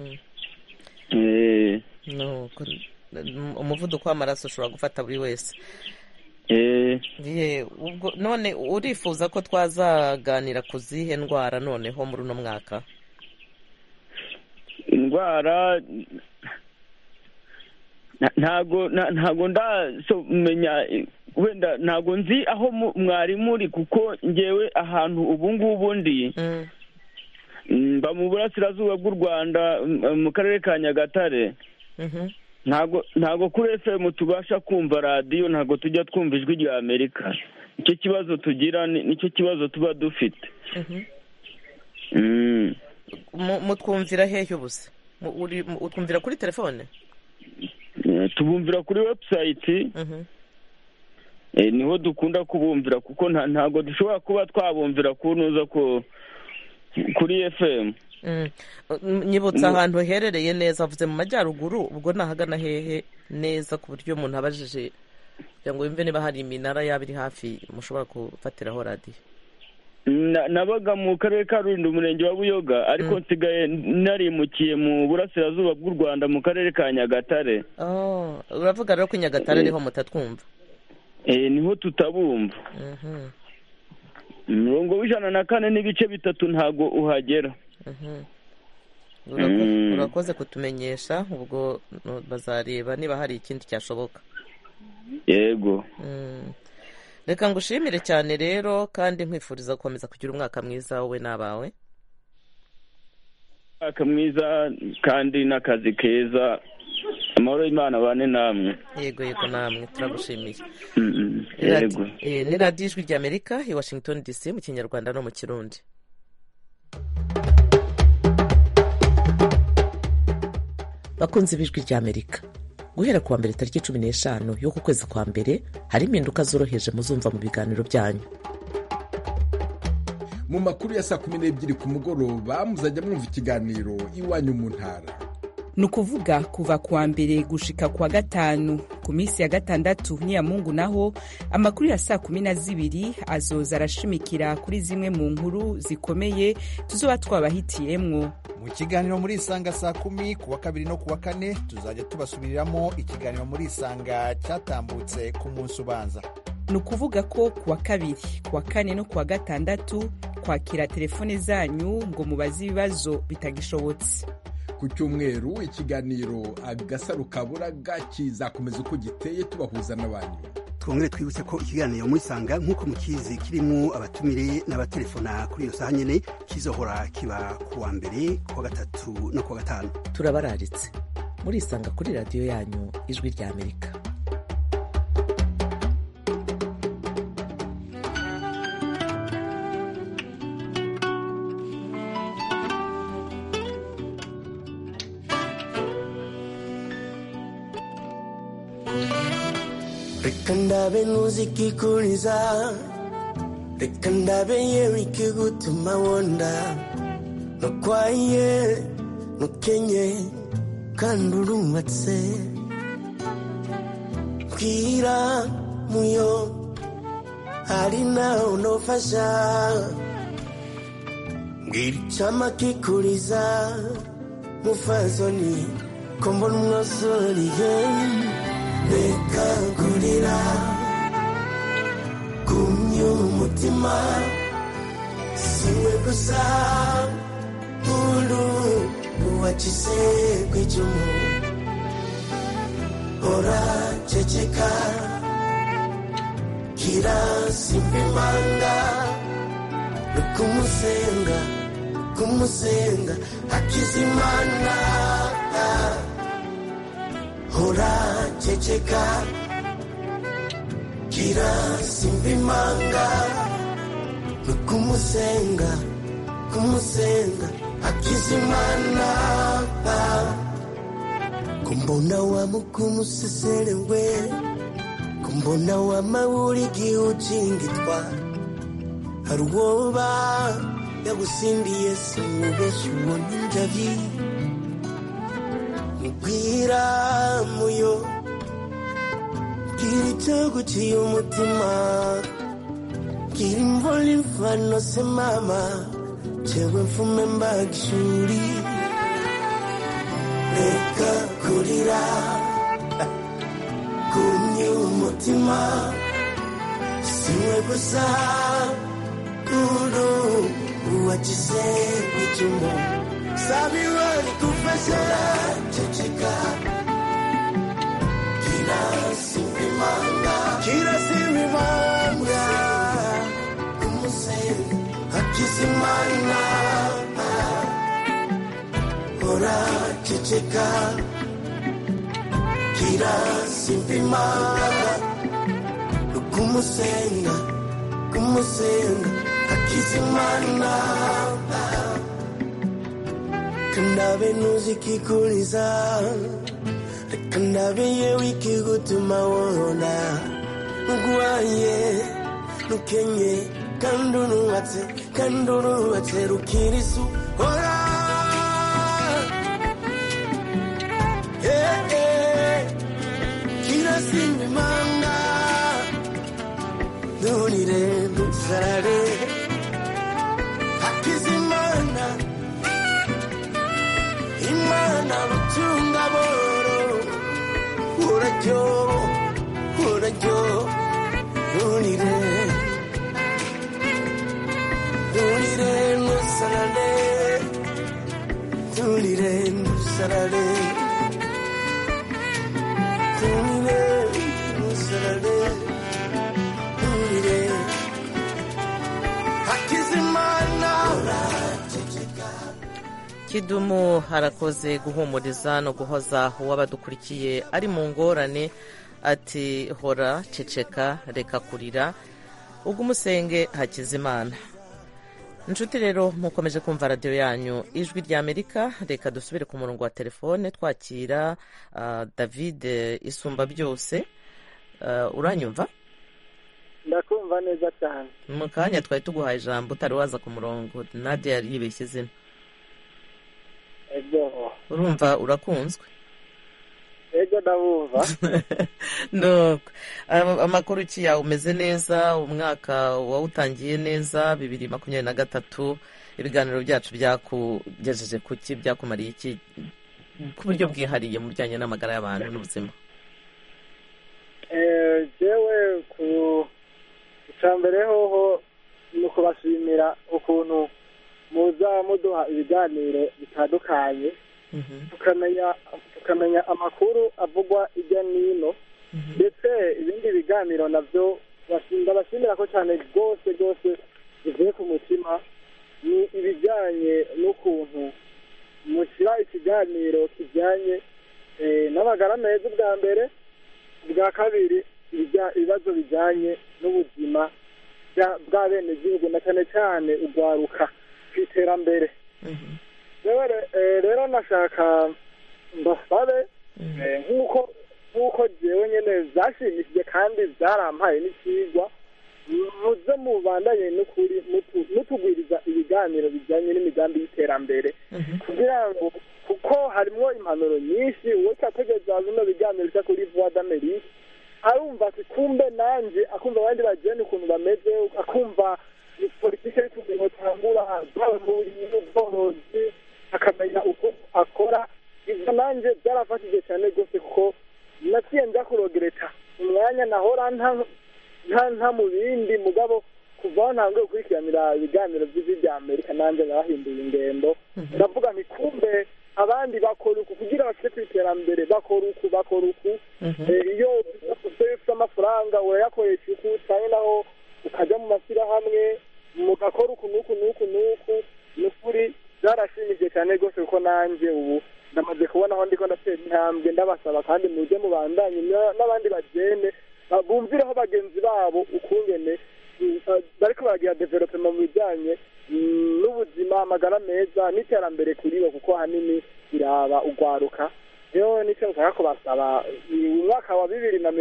S1: Umuvuduko w'amaraso ushobora gufata buri wese. None urifuza ko twazaganira ku zihe ndwara noneho muri uno mwaka?
S9: Indwara ntago ndamenya, wenda ntago nzi aho mwari muri, kuko ngewe ahantu ubu ngubu ndi mba mu burasirazuba bw'u Rwanda mu karere ka Nyagatare. Ntago kuri FM tubasha kumva radiyo, ntago tujya twumva ijwi rya Amerika. Icyo kibazo tugira nicyo kibazo tuba dufite.
S1: Mutwumvira hehe ubuse? Utwumvira kuri telefone?
S9: Tubumvira kuri website. Niho dukunda kubumvira, kuko ntago dushobora kuba twabumvira kunuza ko kuri FM.
S1: Nyibutsa ahantu herereye neza, avuze mu majyaruguru, ubwo nahagana hehe neza ku buryo umuntu abajije kugira ngo yumve niba hari iminara yaba iri hafi mushobora gufatiraho radiyo.
S9: Nabaga mu karere ka Rulindo, umurenge wa Buyoga, ariko nsigaye narimukiye mu burasirazuba bw'u Rwanda mu karere ka Nyagatare.
S1: Uravuga rero ko Nyagatare niho mutatwumva?
S9: Niho tutabumva. Umurongo w'104 n'ibice 3 ntago uhagera.
S1: Urakoze kutumenyesha, ubwo bazareba niba hari ikindi cyashoboka.
S9: Yego.
S1: Reka ngushimire cyane rero, kandi nkwifuriza gukomeza kugira umwaka mwiza wowe n'abawe.
S9: Umwaka mwiza kandi n'akazi keza. Amahoro y'Imana bane namwe.
S1: Yego namwe turagushimiye.
S9: Yego.
S1: Ni radiyo ijwi rya Amerika i Washington DC mu Kinyarwanda no mu Kirundi. Bakunze b'ijwi rya Amerika, guhera kuwa mbere tariki 15 y'uku kwezi kwa mbere hari impinduka zoroheje muzumva mu biganiro byanyu.
S10: Mu makuru ya saa 12 ku mugoroba muzajya mwumva ikiganiro Iwanyu mu Ntara.
S11: Nukuvuga kuva kuwa mbere gushika kuwa gatanu, ku minsi ya gatandatu ni ya Mungu naho amakuru ya saa 12 azoza arashimikira kuri zimwe mu nkuru zikomeye tuzoba twabahitiyemwo.
S12: Mu kiganiro muri Isanga saa 10 kuwa kabiri no kuwa kane tuzajya tubasubiriramo ikiganiro muri Isanga cyatambutse ku munsi ubanza.
S11: Nukuvuga ko kuwa kabiri, kuwa kane no kuwa gatandatu kwakira telefone zanyu ngo mubaze ibibazo bitagishobotse.
S10: Ku cyumweru ikiganiro Agasaro Kaburaga kizakomeza uko giteye tubahuza n'abantu.
S13: Twongere twibutse ko ikiganiro muri Isanga nk'uko mukizi kirimo abatumire n'abatelefona kuri iyo saha nyene kizohora kiba kuwa mbere, kuwa gatatu no kuwa gatanu.
S1: Turabararitse muri Isanga kuri radiyo yanyu ijwi rya Amerika.
S14: Rekandabe muziki kuriza, rekandabe yewe ikigutuma wonda, no kwaye no kenye kandurumatse, kwira muyo harina unofasha, mbwira chama kikuriza mufazoni kombona mwasoriye. Reka kurira kumya umutima siwe gusa ulu uwachise kwicumu ora ceceka kira simpimanga kumusenga akizimana ora ceceka kira simpimanga kumusenga Hakizimana kumbona wa mukumu seselewe kumbona wa mawuri giujingitwa haruwoba yagusimbiye simubeshi wonjavi mubwira muyo kiri cyogo cy'umutima kiri mvoli mfano se mama chewe mfume mbagishuri reka kurira kumye umutima siwe gusa uru uwagize icyumo sabiwe nikufasha ceceka kirasimbimanga kumusenga Hakizimana ora ceceka kirasimbimanga kumusenga Hakizimana kandabe nuzikikuliza kandabe yewe ikigutuma wona ngwaye nukenye kandunuwatse rukirisu ora kirasimbimanga nunire nusarare Hakizimana imana rutunga boro urajyo nunire nusarare Hakizimana
S1: Kidumu harakoze guhumuriza no guhoza uwabadukurikiye ari mu ngorane ati hora ceceka reka kurira ubwo umusenge Hakizimana. Inshuti rero mukomeje kumva radiyo yanyu ijwi rya Amerika, reka dusubire ku murongo wa telefone twakira David Isumba byose. Uranyumva?
S15: Ndakumva neza cyane.
S1: Mu kanya twari tuguhaye ijambo utari waza ku murongo, Nadia yari yibeshye izina.
S15: Ego.
S1: Urumva urakunzwe?
S15: Ego ndabumva.
S1: No. Amakuru ki yawe umeze neza, umwaka wawutangiye neza 2023, ibiganiro byacu byakugejeje kuki, byakumariye iki ku buryo bwihariye mu bijyanye n'amagara y'abantu n'ubuzima?
S15: Jewe ku cyambere hoho no kubashimira ukuntu muza muduha ibiganiro bitandukanye, tukamenya amakuru avugwa ijya nino, ndetse ibindi biganiro nabyo ndabashimira ko cyane rwose bivuye ku mutima, ni ibijyanye n'ukuntu mushyira ikiganiro kijyanye n'amagara meza bwa mbere, bwa kabiri ibibazo bijyanye n'ubuzima bw'abenegihugu na cyane cyane urwaruka ku iterambere. Rero nashaka mbasabe nk'uko jewe nyene zashimishije kandi byarampaye n'ikigwa, muze mubandanye n'ukuri mutugwiriza ibiganiro bijyanye n'imigambi y'iterambere, kugira ngo kuko harimwo impanuro nyinshi. Uwo cyategeza bino biganiro bya kuri Voix d'Amerique arumva ati kumbe nanje, akumva abandi bagene ukuntu bameze, akumva politike y'ukuntu tangura ubworozi, akamenya uko akora. Ibyo nanje byarafashije cyane rwose, kuko naciye nja kurogereta umwanya nahora nta mu bindi, mugabo kuva aho ntangiye gukurikiranira ibiganiro by'ijwi rya Amerika nanjye nabahinduye ingendo, ndavuga nti kumbe abandi bakora uku kugira bashike ku iterambere, bakora uku iyo ufite amafaranga urayakoresha uku, cyane naho ukajya mu mashyirahamwe mugakora uku n'uku n'ukuri byarashimije cyane rwose, kuko nanjye ubu ndamaze kubona aho ndiko ndatera intambwe. Ndabasaba kandi mujye mubandanye n'abandi bagene bumvireho bagenzi babo ukungene bariko baragira development mu bijyanye n'ubuzima, amagara meza n'iterambere kuri bo, kuko ahanini biraba ugwaruka. rero nicyo nshaka kubasaba, umwaka wa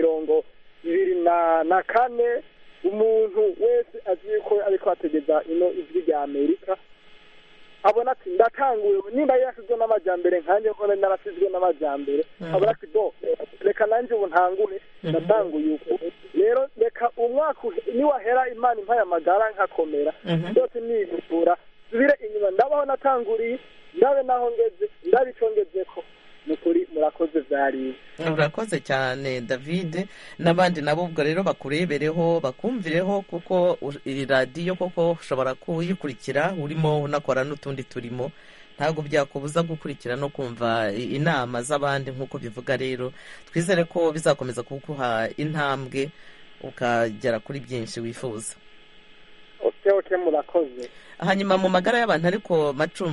S15: 2024 umuntu wese azi yuko ariko ategeza ino ijwi rya Amerika abona ati ndatanguye, nimba yarasizwe n'amajyambere nkanjye ko narasizwe n'amajyambere, abona ati bo reka nanjye ubu ntangure ndatanguye uko. rero reka umwaka niwahera Imana impaye amagara nkakomera byose nigukura subire inyuma ndabaho natanguriye, ndabe naho ngeze, ndabe ico ngezeko. Nukuri murakoze vyari.
S1: Urakoze cyane David, n'abandi nabo ubwo rero bakurebereho bakumvireho, kuko iri radiyo koko ushobora kuyikurikira urimo unakora n'utundi turimo, ntabwo byakubuza gukurikira no kumva inama z'abandi nk'uko bivuga. Rero twizere ko bizakomeza kuguha intambwe ukagera kuri byinshi wifuza.
S15: Okay, murakoze.
S1: Hanyuma mu magara y'abantu ariko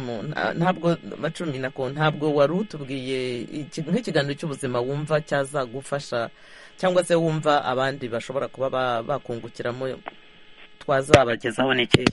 S1: ntabwo wari utubwiye nk'ikiganiro cy'ubuzima wumva cyazagufasha cyangwa se wumva abandi bashobora kuba bakungukiramo twazabagezaho n'iki?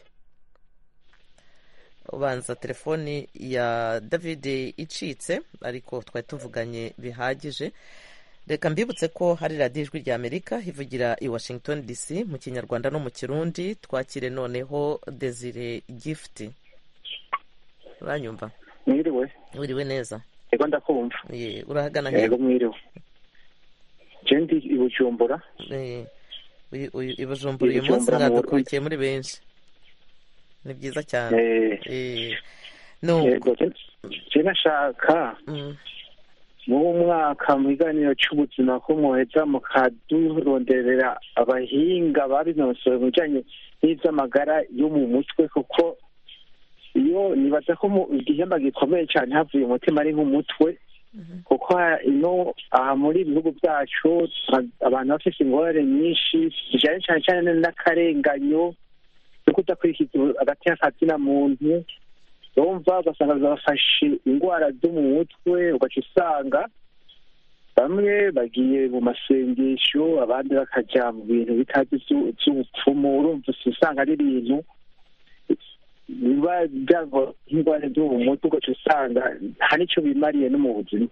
S1: Ubanza telefoni ya David icitse, ariko twari tuvuganye bihagije. Reka mbibutse ko hari radiyo ijwi rya Amerika ivugira i Washington DC mu Kinyarwanda no mu Kirundi. Twakire noneho Desire Gift. Uranyumva? Mwiriwe neza.
S16: Yego ndakumva.
S1: Urahagana he?
S16: Yego mwiriwe. Jendi i Bujumbura.
S1: I Bujumbura uyu munsi mwadukurikiye muri benshi. Ni byiza cyane.
S16: Yego nashaka mu mwaka mu biganiro cy'ubuzima ko muheza mukaduronderera abahinga babinonosoye mu bijyanye n'iby'amagara yo mu mutwe, kuko iyo nibaza ko igihemba gikomeye cyane havuye umutima ari nk'umutwe, kuko ino aha muri ibihugu byacu abantu bafite ingorane nyinshi zijyanye cyane cyane n'akarenganyo no kudakurikiza hagati y'akazi na muntu. Bumva ugasanga zabafashe indwara zo mu mutwe, ugaca usanga bamwe bagiye mu masengesho, abandi bakajya mu bintu bitazi by'ubupfumu. Urumva usanga ari ibintu biba byava indwara zo mu mutwe, ugaca usanga nta n'icyo bimariye no mu buzima.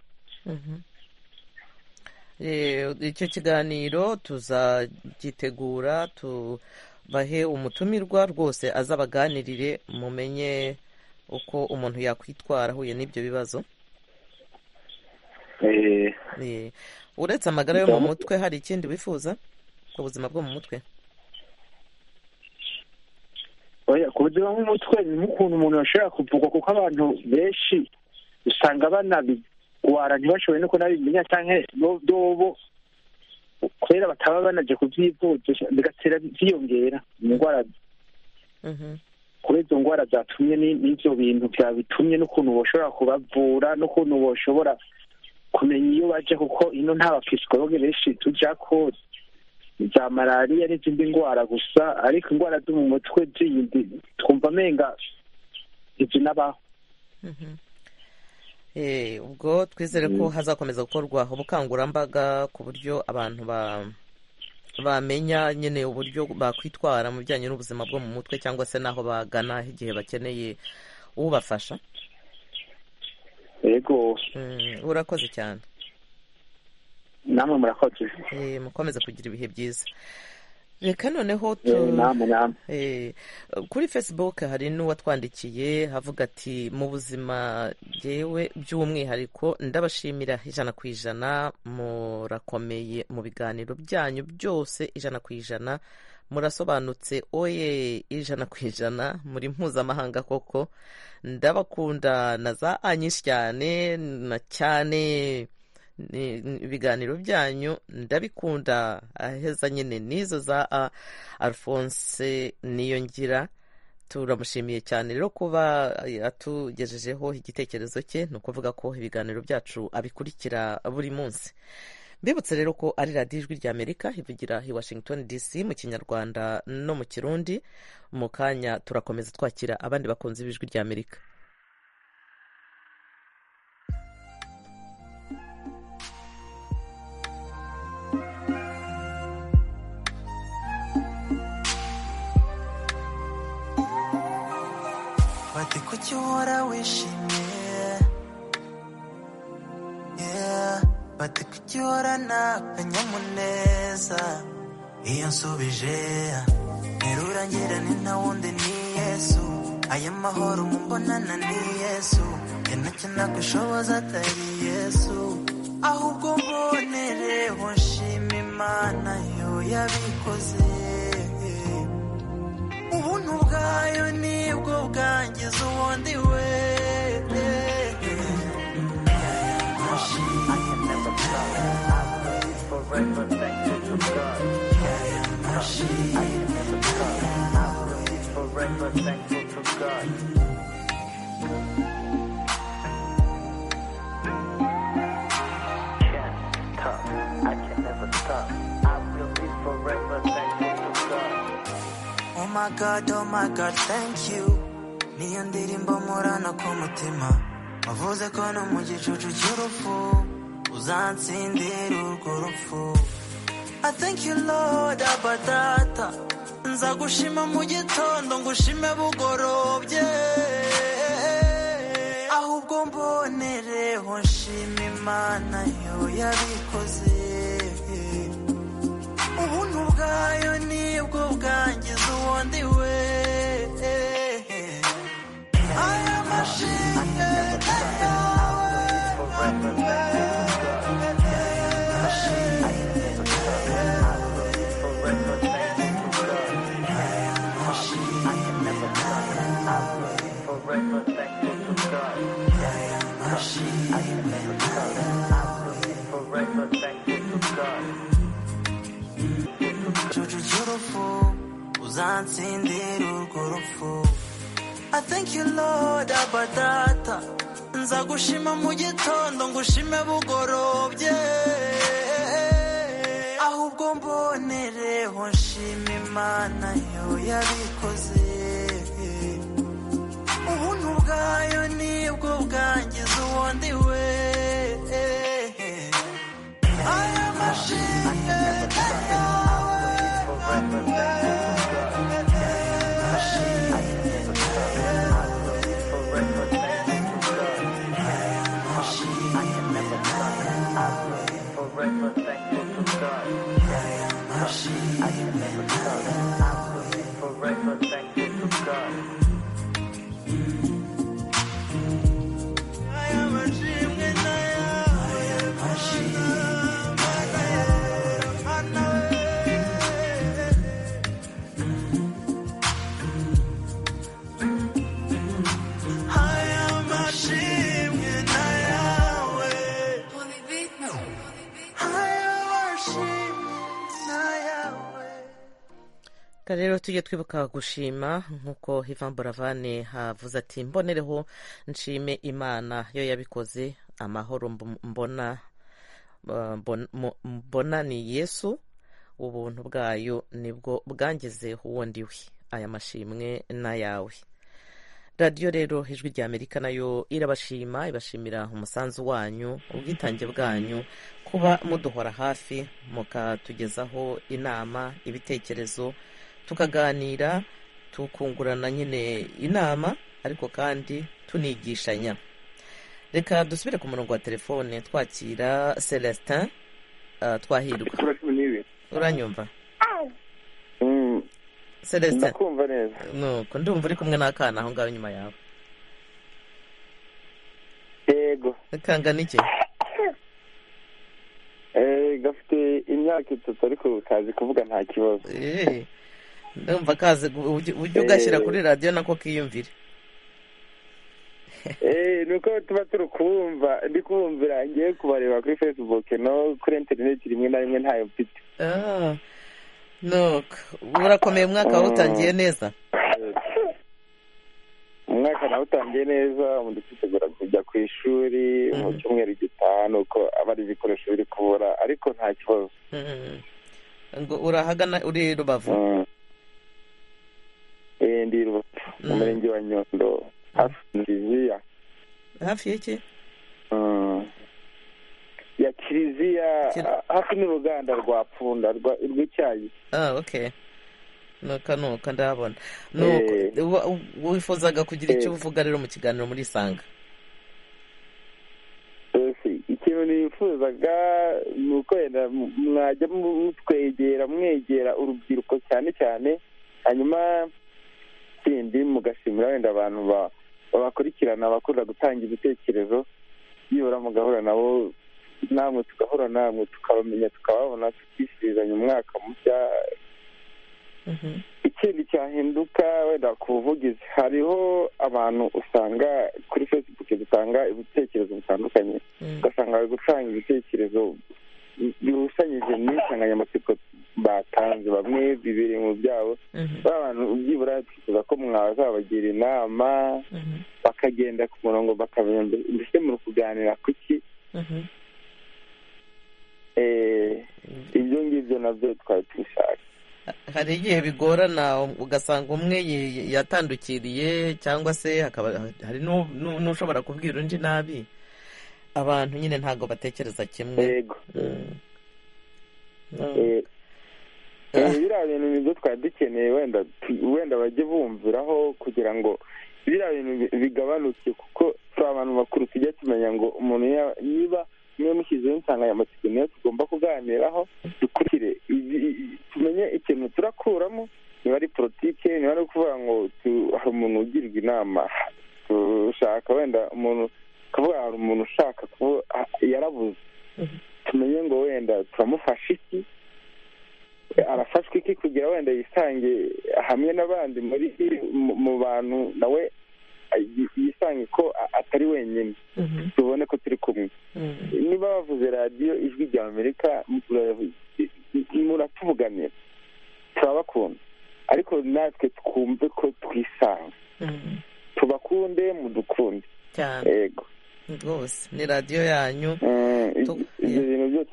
S1: Icyo kiganiro tuzagitegura, tubahe umutumirwa rwose azabaganirire, mumenye uko umuntu yakwitwara ahuye n'ibyo bibazo. Uretse amagara yo mu mutwe hari ikindi wifuza ku buzima bwo mu mutwe?
S16: Ku buzima bwo mu mutwe ni nk'ukuntu umuntu ashobora kuvugwa, kuko abantu benshi usanga banabigwara ntibashobore no kunabimenya, cyangwa dobo kubera bataba banaje kubyivuza bigatera byiyongera indwara. Kuri izo ndwara zatumye n'ibyo bintu byabitumye, n'ukuntu boshobora kubavura, n'ukuntu boshobora kumenya iyo baje, kuko ino nta bapsikologe benshi tujya ko za malariya n'izindi ndwara gusa, ariko indwara zo mu mutwe zindi twumva amenga izinabaho.
S1: Ubwo twizere ko hazakomeza gukorwa ubukangurambaga ku buryo abantu bamenya nyine uburyo bakwitwara mu bijyanye n'ubuzima bwo mu mutwe, cyangwa se n'aho bagana igihe bakeneye ubafasha.
S16: Yego,
S1: urakoze cyane.
S16: Namwe murakoze.
S1: Mukomeze kugira ibihe byiza. Reka noneho kuri Facebook hari n'uwatwandikiye havuga ati mu buzima yewe by'umwihariko ndabashimira 100%, murakomeye mu biganiro byanyu byose 100%, murasobanutse oye 100%, muri mpuzamahanga koko, ndabakunda na za anyinshi cyane na cyane, ibiganiro byanyu ndabikunda, aheza nyine nizo za Alphonse Niyongira. Turamushimiye cyane rero kuba atugejejeho igitekerezo cye, ni ukuvuga ko ibiganiro byacu abikurikira buri munsi. Mbibutse rero ko ari radiyo ijwi rya Amerika ivugira i Washington DC mu Kinyarwanda no mu Kirundi. Mu kanya turakomeza twakira abandi bakunzi b'ijwi rya Amerika.
S14: bati kuki uhora wishimye, yeah. Bati kuki uhorana akanyamuneza, iyo nsubije nterura ngira ni nta wundi ni Yesu, aya mahoro mumbonana ni Yesu, njye ntacyo nakwishoboza atari Yesu, ahubwo mbonereho nshima Imana yo yabikoze, ubuntu bwayo nibwo bwangiza ubundi we. Oh my God, thank you. Niyo ndirimbo murana ku mutima, wavuze ko no mu gicucu cy'urupfu uzansindira urwo rupfu. I thank you Lord Abba Data, nzagushima mu gitondo ngushime bugorobye, ahubwo mbonereho nshima Imana yo yabikoze, ubuntu bwayo nibwo bwangiza ubundi we. Aya mashimwe uzansindira urwo rupfu. I thank you Lord Abba Data, nzagushima mu gitondo ngushime bugorobye, ahubwo mbonereho nshima Imana yo yabikoze, ubuntu bwayo nibwo bwangiza ubundi we. Aya mashimwe
S1: rero tujye twibuka gushima nk'uko Ivan Buravane havuze ati mbonereho nshime Imana yo yabikoze, amahoro mbona ni Yesu, ubuntu bwayo nibwo bwangizeho ubundi we. Aya mashimwe n'ayawe. Radiyo rero Ijwi rya Amerika nayo irabashima, ibashimira umusanzu wanyu, ubwitange bwanyu, kuba muduhora hafi mukatugezaho inama, ibitekerezo, tukaganira, tukungurana nyine inama, ariko kandi tunigishanya. Reka dusubire ku murongo wa telefone twakira Celestin Twahirwa. Uranyumva? Celestin,
S17: ndakumva neza.
S1: Nuko ndumva uri kumwe n'akana aho ngaho inyuma yawe.
S17: Yego.
S1: Kangana iki?
S17: Gafite imyaka 3 ariko kazi kuvuga nta kibazo.
S1: Ndumva kaze ujye ugashyira kuri radiyo nako kiyumvire.
S17: Nuko tuba turi kubumva, ndi kubumvira ngiye kubareba kuri Facebook no kuri internet rimwe na rimwe ntayo mfite.
S1: Nuko urakomeye, umwaka utangiye neza?
S17: Umwaka nawe utangiye neza, umuntu twitegura kujya ku ishuri mu cyumweru gitaha, nuko abari ibikoresho biri kubura ariko nta kibazo.
S1: Ngo urahagana uri Rubavu?
S17: Ndi Rubavu, mu murenge wa Nyondo, hafi Kiliziya.
S1: Hafi y'iki?
S17: Ya Kiliziya, hafi n'uruganda rwa Pfunda rw'icyayi.
S1: Okay. nuka ndabona wifuzaga kugira icyo uvuga rero mu kiganiro muri Isanga?
S17: ikintu nifuzaga ni uko wenda mwajya mwegera urubyiruko cyane cyane, hanyuma ikindi mugashimira wenda abantu babakurikirana bakunda gutanga ibitekerezo, byibura mugahura nabo, namwe tugahura namwe tukabamenya tukababona, tukishyurizanya umwaka mushya. Ikindi cyahinduka wenda ku buvugizi, hariho abantu usanga kuri Facebook dutanga ibitekerezo bitandukanye, ugasanga bari gutanga ibitekerezo birusanyije n'insanganyamatsiko batanze, bamwe bibiri mu byabo. Abantu byibura twifuza ko mwazabagira inama bakagenda ku murongo, bakamenya mbese muri kuganira kuki. Ibyo ngibyo nabyo twari tubishaka.
S1: Hari igihe bigorana ugasanga umwe yatandukiriye, cyangwa se hari n'ushobora kubwira undi nabi. Abantu nyine ntabwo batekereza kimwe.
S17: Yego. Biriya bintu nibyo twari dukeneye, wenda bajye bumviraho kugira ngo biriya bintu bigabanuke, kuko turi abantu bakuru tujya tumenya ngo umuntu niba niyo mushyizeho insanganyamatsiko niyo tugomba kuganiraho, dukurikire tumenye ikintu turakuramo, niba ari politike, niba ari ukuvuga ngo hari umuntu ugirwa inama, dushaka wenda umuntu kuvuga hari umuntu ushaka kuba yarabuze, tumenye ngo wenda turamufasha iki, arafashwa iki, kugira wenda yisange hamwe n'abandi mu bantu, nawe yisange ko atari wenyine, tubone ko turi kumwe. Niba bavuze radiyo Ijwi rya Amerika muratuvuganira, turabakunda, ariko natwe twumve ko twisanga, tubakunde mudukunde. Yego
S1: rwose ni radiyo yanyu.
S17: Ibyo bintu byose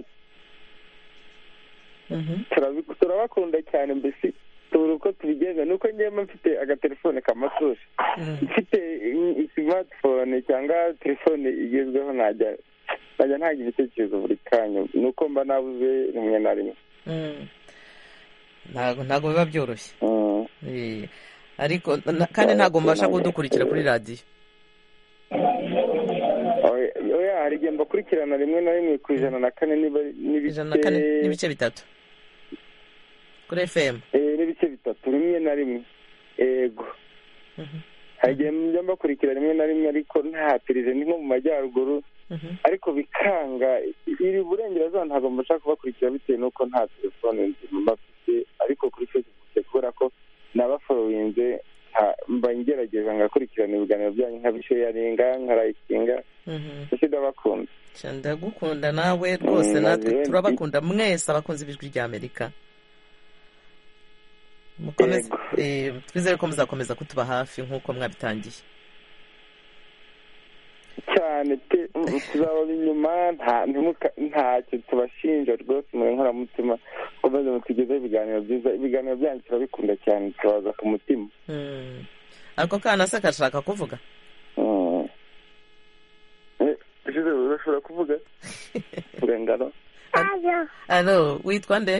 S17: turabakunda cyane, mbese tubura uko tubigenza. nuko njyewe mfite agatelefone k'amatushe, mfite smartphone cyangwa telefone igezweho, najya ntagira ibitekerezo buri kanya, nuko mba nabuze rimwe na rimwe.
S1: ntabwo biba byoroshye, ariko kandi ntabwo mbasha kudukurikira kuri radiyo.
S17: hari igihe mbakurikirana rimwe na rimwe ku 104
S1: n'ibice bitatu kuri FM,
S17: n'ibice bitatu rimwe na rimwe. Yego, hari igihe njya mbakurikira rimwe na rimwe, ariko ntahatirize, ni nko mu majyaruguru, ariko bikanga. iri burengerazuba ntabwo mbasha kubakurikira bitewe n'uko nta telefone nzima bafite, ariko kuri Facebook kubera ko nabaforowinze, mba ngerageza ngakurikirana ibiganiro byanyu, nkabisheyaringa, nkarayikinga. ese ndabakunda.
S1: Ndagukunda nawe rwose, natwe turabakunda mwese abakunzi b'Ijwi rya Amerika. Twizere ko muzakomeza kutuba hafi nk'uko mwabitangiye
S17: cyane. tuzababa inyuma, ntacyo tubashinja rwose, muri nkoramutima komeze mutugezeho ibiganiro byiza. ibiganiro byanyu turabikunda cyane, tubaza ku mutima.
S1: ako kana se kashaka kuvuga?
S17: urashobora kuvuga? urengano.
S1: Alo, witwa nde?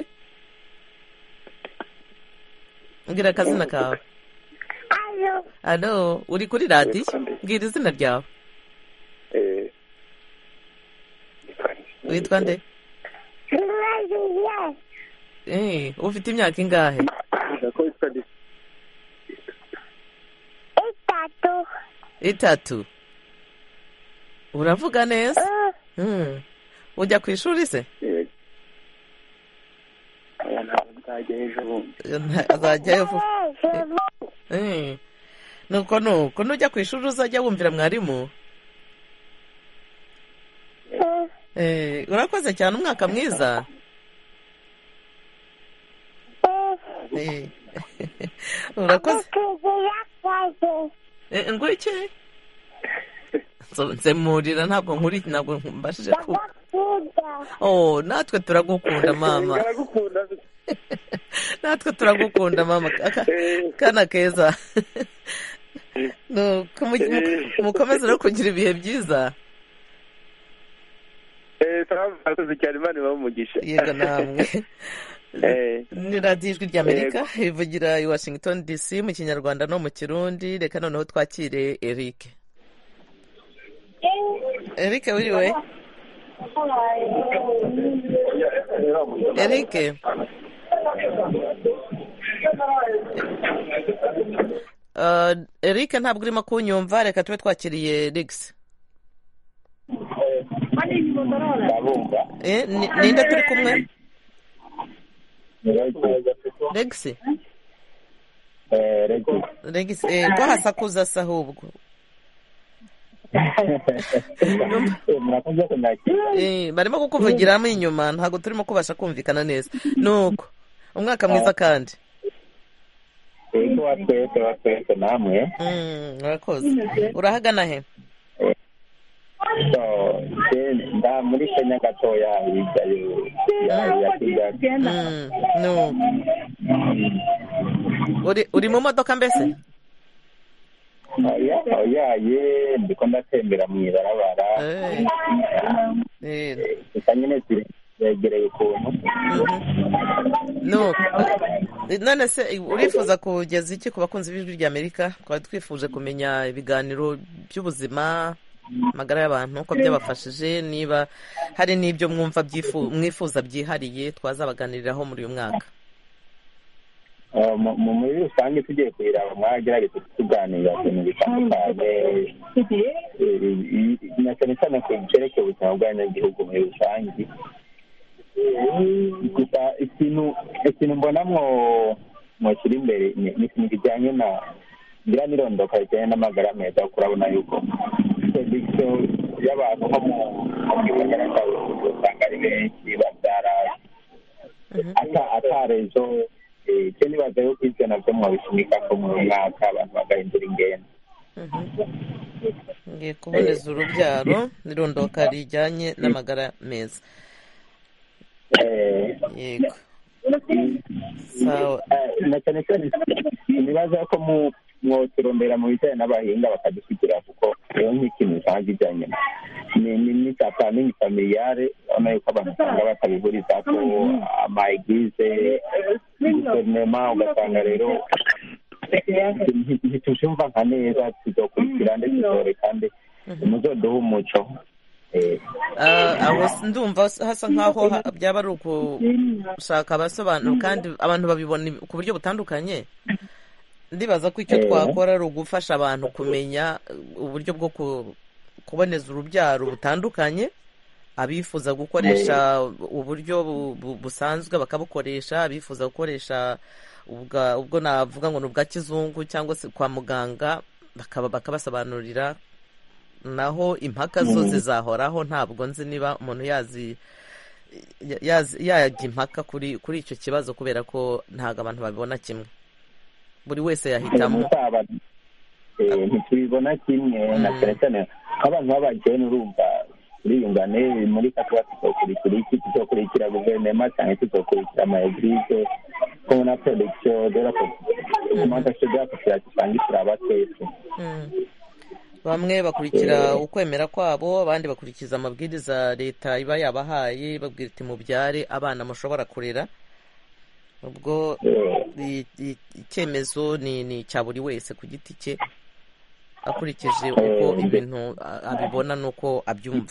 S1: Mbwira akazina kawe. Alo, uri kuri radiyo? Mbwira izina ryawe. Witwa nde? Ufite imyaka ingahe? 3. Uravuga neza? Ujya ku ishuri se? azajyayo vuba. nuko nujya ku ishuri uzajya wumvira mwarimu. Urakoze cyane, umwaka mwiza. Urakoze. ngo iki? nsemurira, ntabwo mbashije kuba. Natwe turagukunda mama. natwe turagukunda mama, kana keza. mukomeze no kugira ibihe byiza.
S17: Turabakoze cyane, Imana ibahe umugisha.
S1: Yego namwe. ni radiyo ijwi ry'amerika ivugira i washington dc mu kinyarwanda no mu kirundi. reka noneho twakire Eric. Eric wiriwe? Eric Eric ntabwo urimo kunyumva, reka tube twakiriye Rex. Ninde turi kumwe? Rex Rex ko hasakuza se ahubwo barimo kukuvugiramo inyuma, ntabwo turimo kubasha kumvikana neza. nuko umwaka mwiza kandi
S18: watwese namwe.
S1: Urakoze. Urahagana he?
S18: nda muri Kenya gatoya hirya ya Kigali.
S1: Uri mu modoka mbese?
S18: Oya, ndiko ndatembera mu ibarabara. Gusa nyine yegereye ukuntu.
S1: None se urifuza kugeza iki ku bakunzi b'ijwi ry'Amerika? Twari twifuje kumenya ibiganiro by'ubuzima, amagara y'abantu uko byabafashije, niba hari n'ibyo mwumva mwifuza byihariye twazabaganiriraho muri uyu mwaka.
S18: Muri rusange tugiye kureba mwagerageza tuganira ku bintu bitandukanye, na cyane cyane ku byerekeye ubuzima bw'abanyagihugu muri rusange. Gusa ikintu mbona mwoshyira imbere ni ikintu kijyanye ngira n'irondoka rijyanye n'amagara meza, kuko urabona yuko prediction y'abantu nko mu gisagara cya Bujumbura usanga ari benshi babyara atarezo. Icyo nibaza yuko ibyo nabyo mwabishimika ko mu mwaka abantu bagahindura ingendo.
S1: Ngiye kuboneza urubyaro n'irondoka rijyanye n'amagara meza. Yego.
S18: Na cyane cyane nibaza ko mwoturondera mu bijyanye n'abahinga bakadushyikira, kuko rero nk'ikintu usanga kijyanye ni cya planning familiale, urabona yuko abantu usanga batabihuriza ko amaeglize guverinoma, ugasanga rero ntitubyumva nka neza. tuzokurikira ndetse tuzore kandi muzoduha umuco.
S1: aho ndumva hasa nkaho byaba ari ukushaka abasobanuro kandi abantu babibona ku buryo butandukanye. Ndibaza ko icyo twakora ari ugufasha abantu kumenya uburyo bwo kuboneza urubyaro butandukanye. Abifuza gukoresha uburyo busanzwe bakabukoresha, abifuza gukoresha ubwo navuga ngo ni ubwa kizungu cyangwa se kwa muganga bakabasobanurira. Naho impaka zo zizahoraho, ntabwo nzi niba umuntu yajya impaka kuri icyo kibazo, kubera ko ntabwo abantu babibona kimwe, buri wese yahitamo.
S18: ntitubibona kimwe, na cyane cyane nk'abantu b'abageni urumva uriyungane muri katuba tuzokurikira guverinoma cyangwa tuzokurikira amaeglize ko na prediction de la augmentation de la population tangikira abatetse.
S1: Bamwe bakurikira ukwemera kwabo, abandi bakurikiza amabwiriza leta iba yabahaye, babwira iti mubyare abana mushobora kurera. Ubwo icyemezo ni cya buri wese ku giti cye, akurikije uko ibintu abibona n'uko abyumva.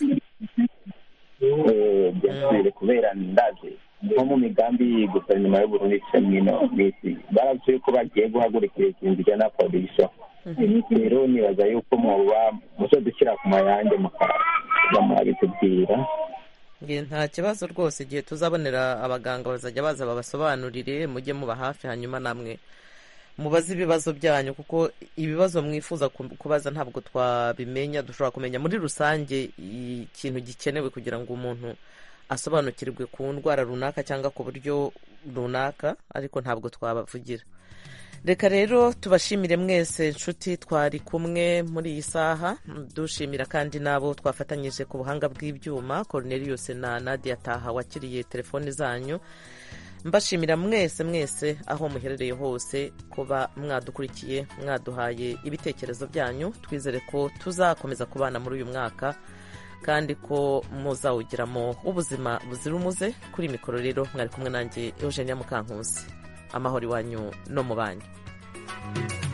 S18: Kubera ndaje nko mu migambi guverinoma y'u Burundi cyangwa n'isi baravuye ko bagiye guhagurukira ikintu kijyana na production. Rero nibaza yuko muzo dushyira ku mayange mukabitubwira.
S1: Nta kibazo rwose, igihe tuzabonera abaganga bazajya baza babasobanurire, mujye muba hafi, hanyuma namwe mubaze ibibazo byanyu, kuko ibibazo mwifuza kubaza ntabwo twabimenya. Dushobora kumenya muri rusange ikintu gikenewe kugira ngo umuntu asobanukirwe ku ndwara runaka cyangwa ku buryo runaka, ariko ntabwo twabavugira. Reka rero tubashimire mwese nshuti twari kumwe muri iyi saha, dushimira kandi nabo twafatanyije ku buhanga bw'ibyuma, Cornelius na Nadia Taha wakiriye telefoni zanyu. Mbashimira mwese aho muherereye hose kuba mwadukurikiye, mwaduhaye ibitekerezo byanyu. Twizere ko tuzakomeza kubana muri uyu mwaka kandi ko muzawugiramo ubuzima buzira umuze. Kuri mikoro rero mwari kumwe nanjye Eugenia Mukankusi. Amahoro iwanyu no mu banyu.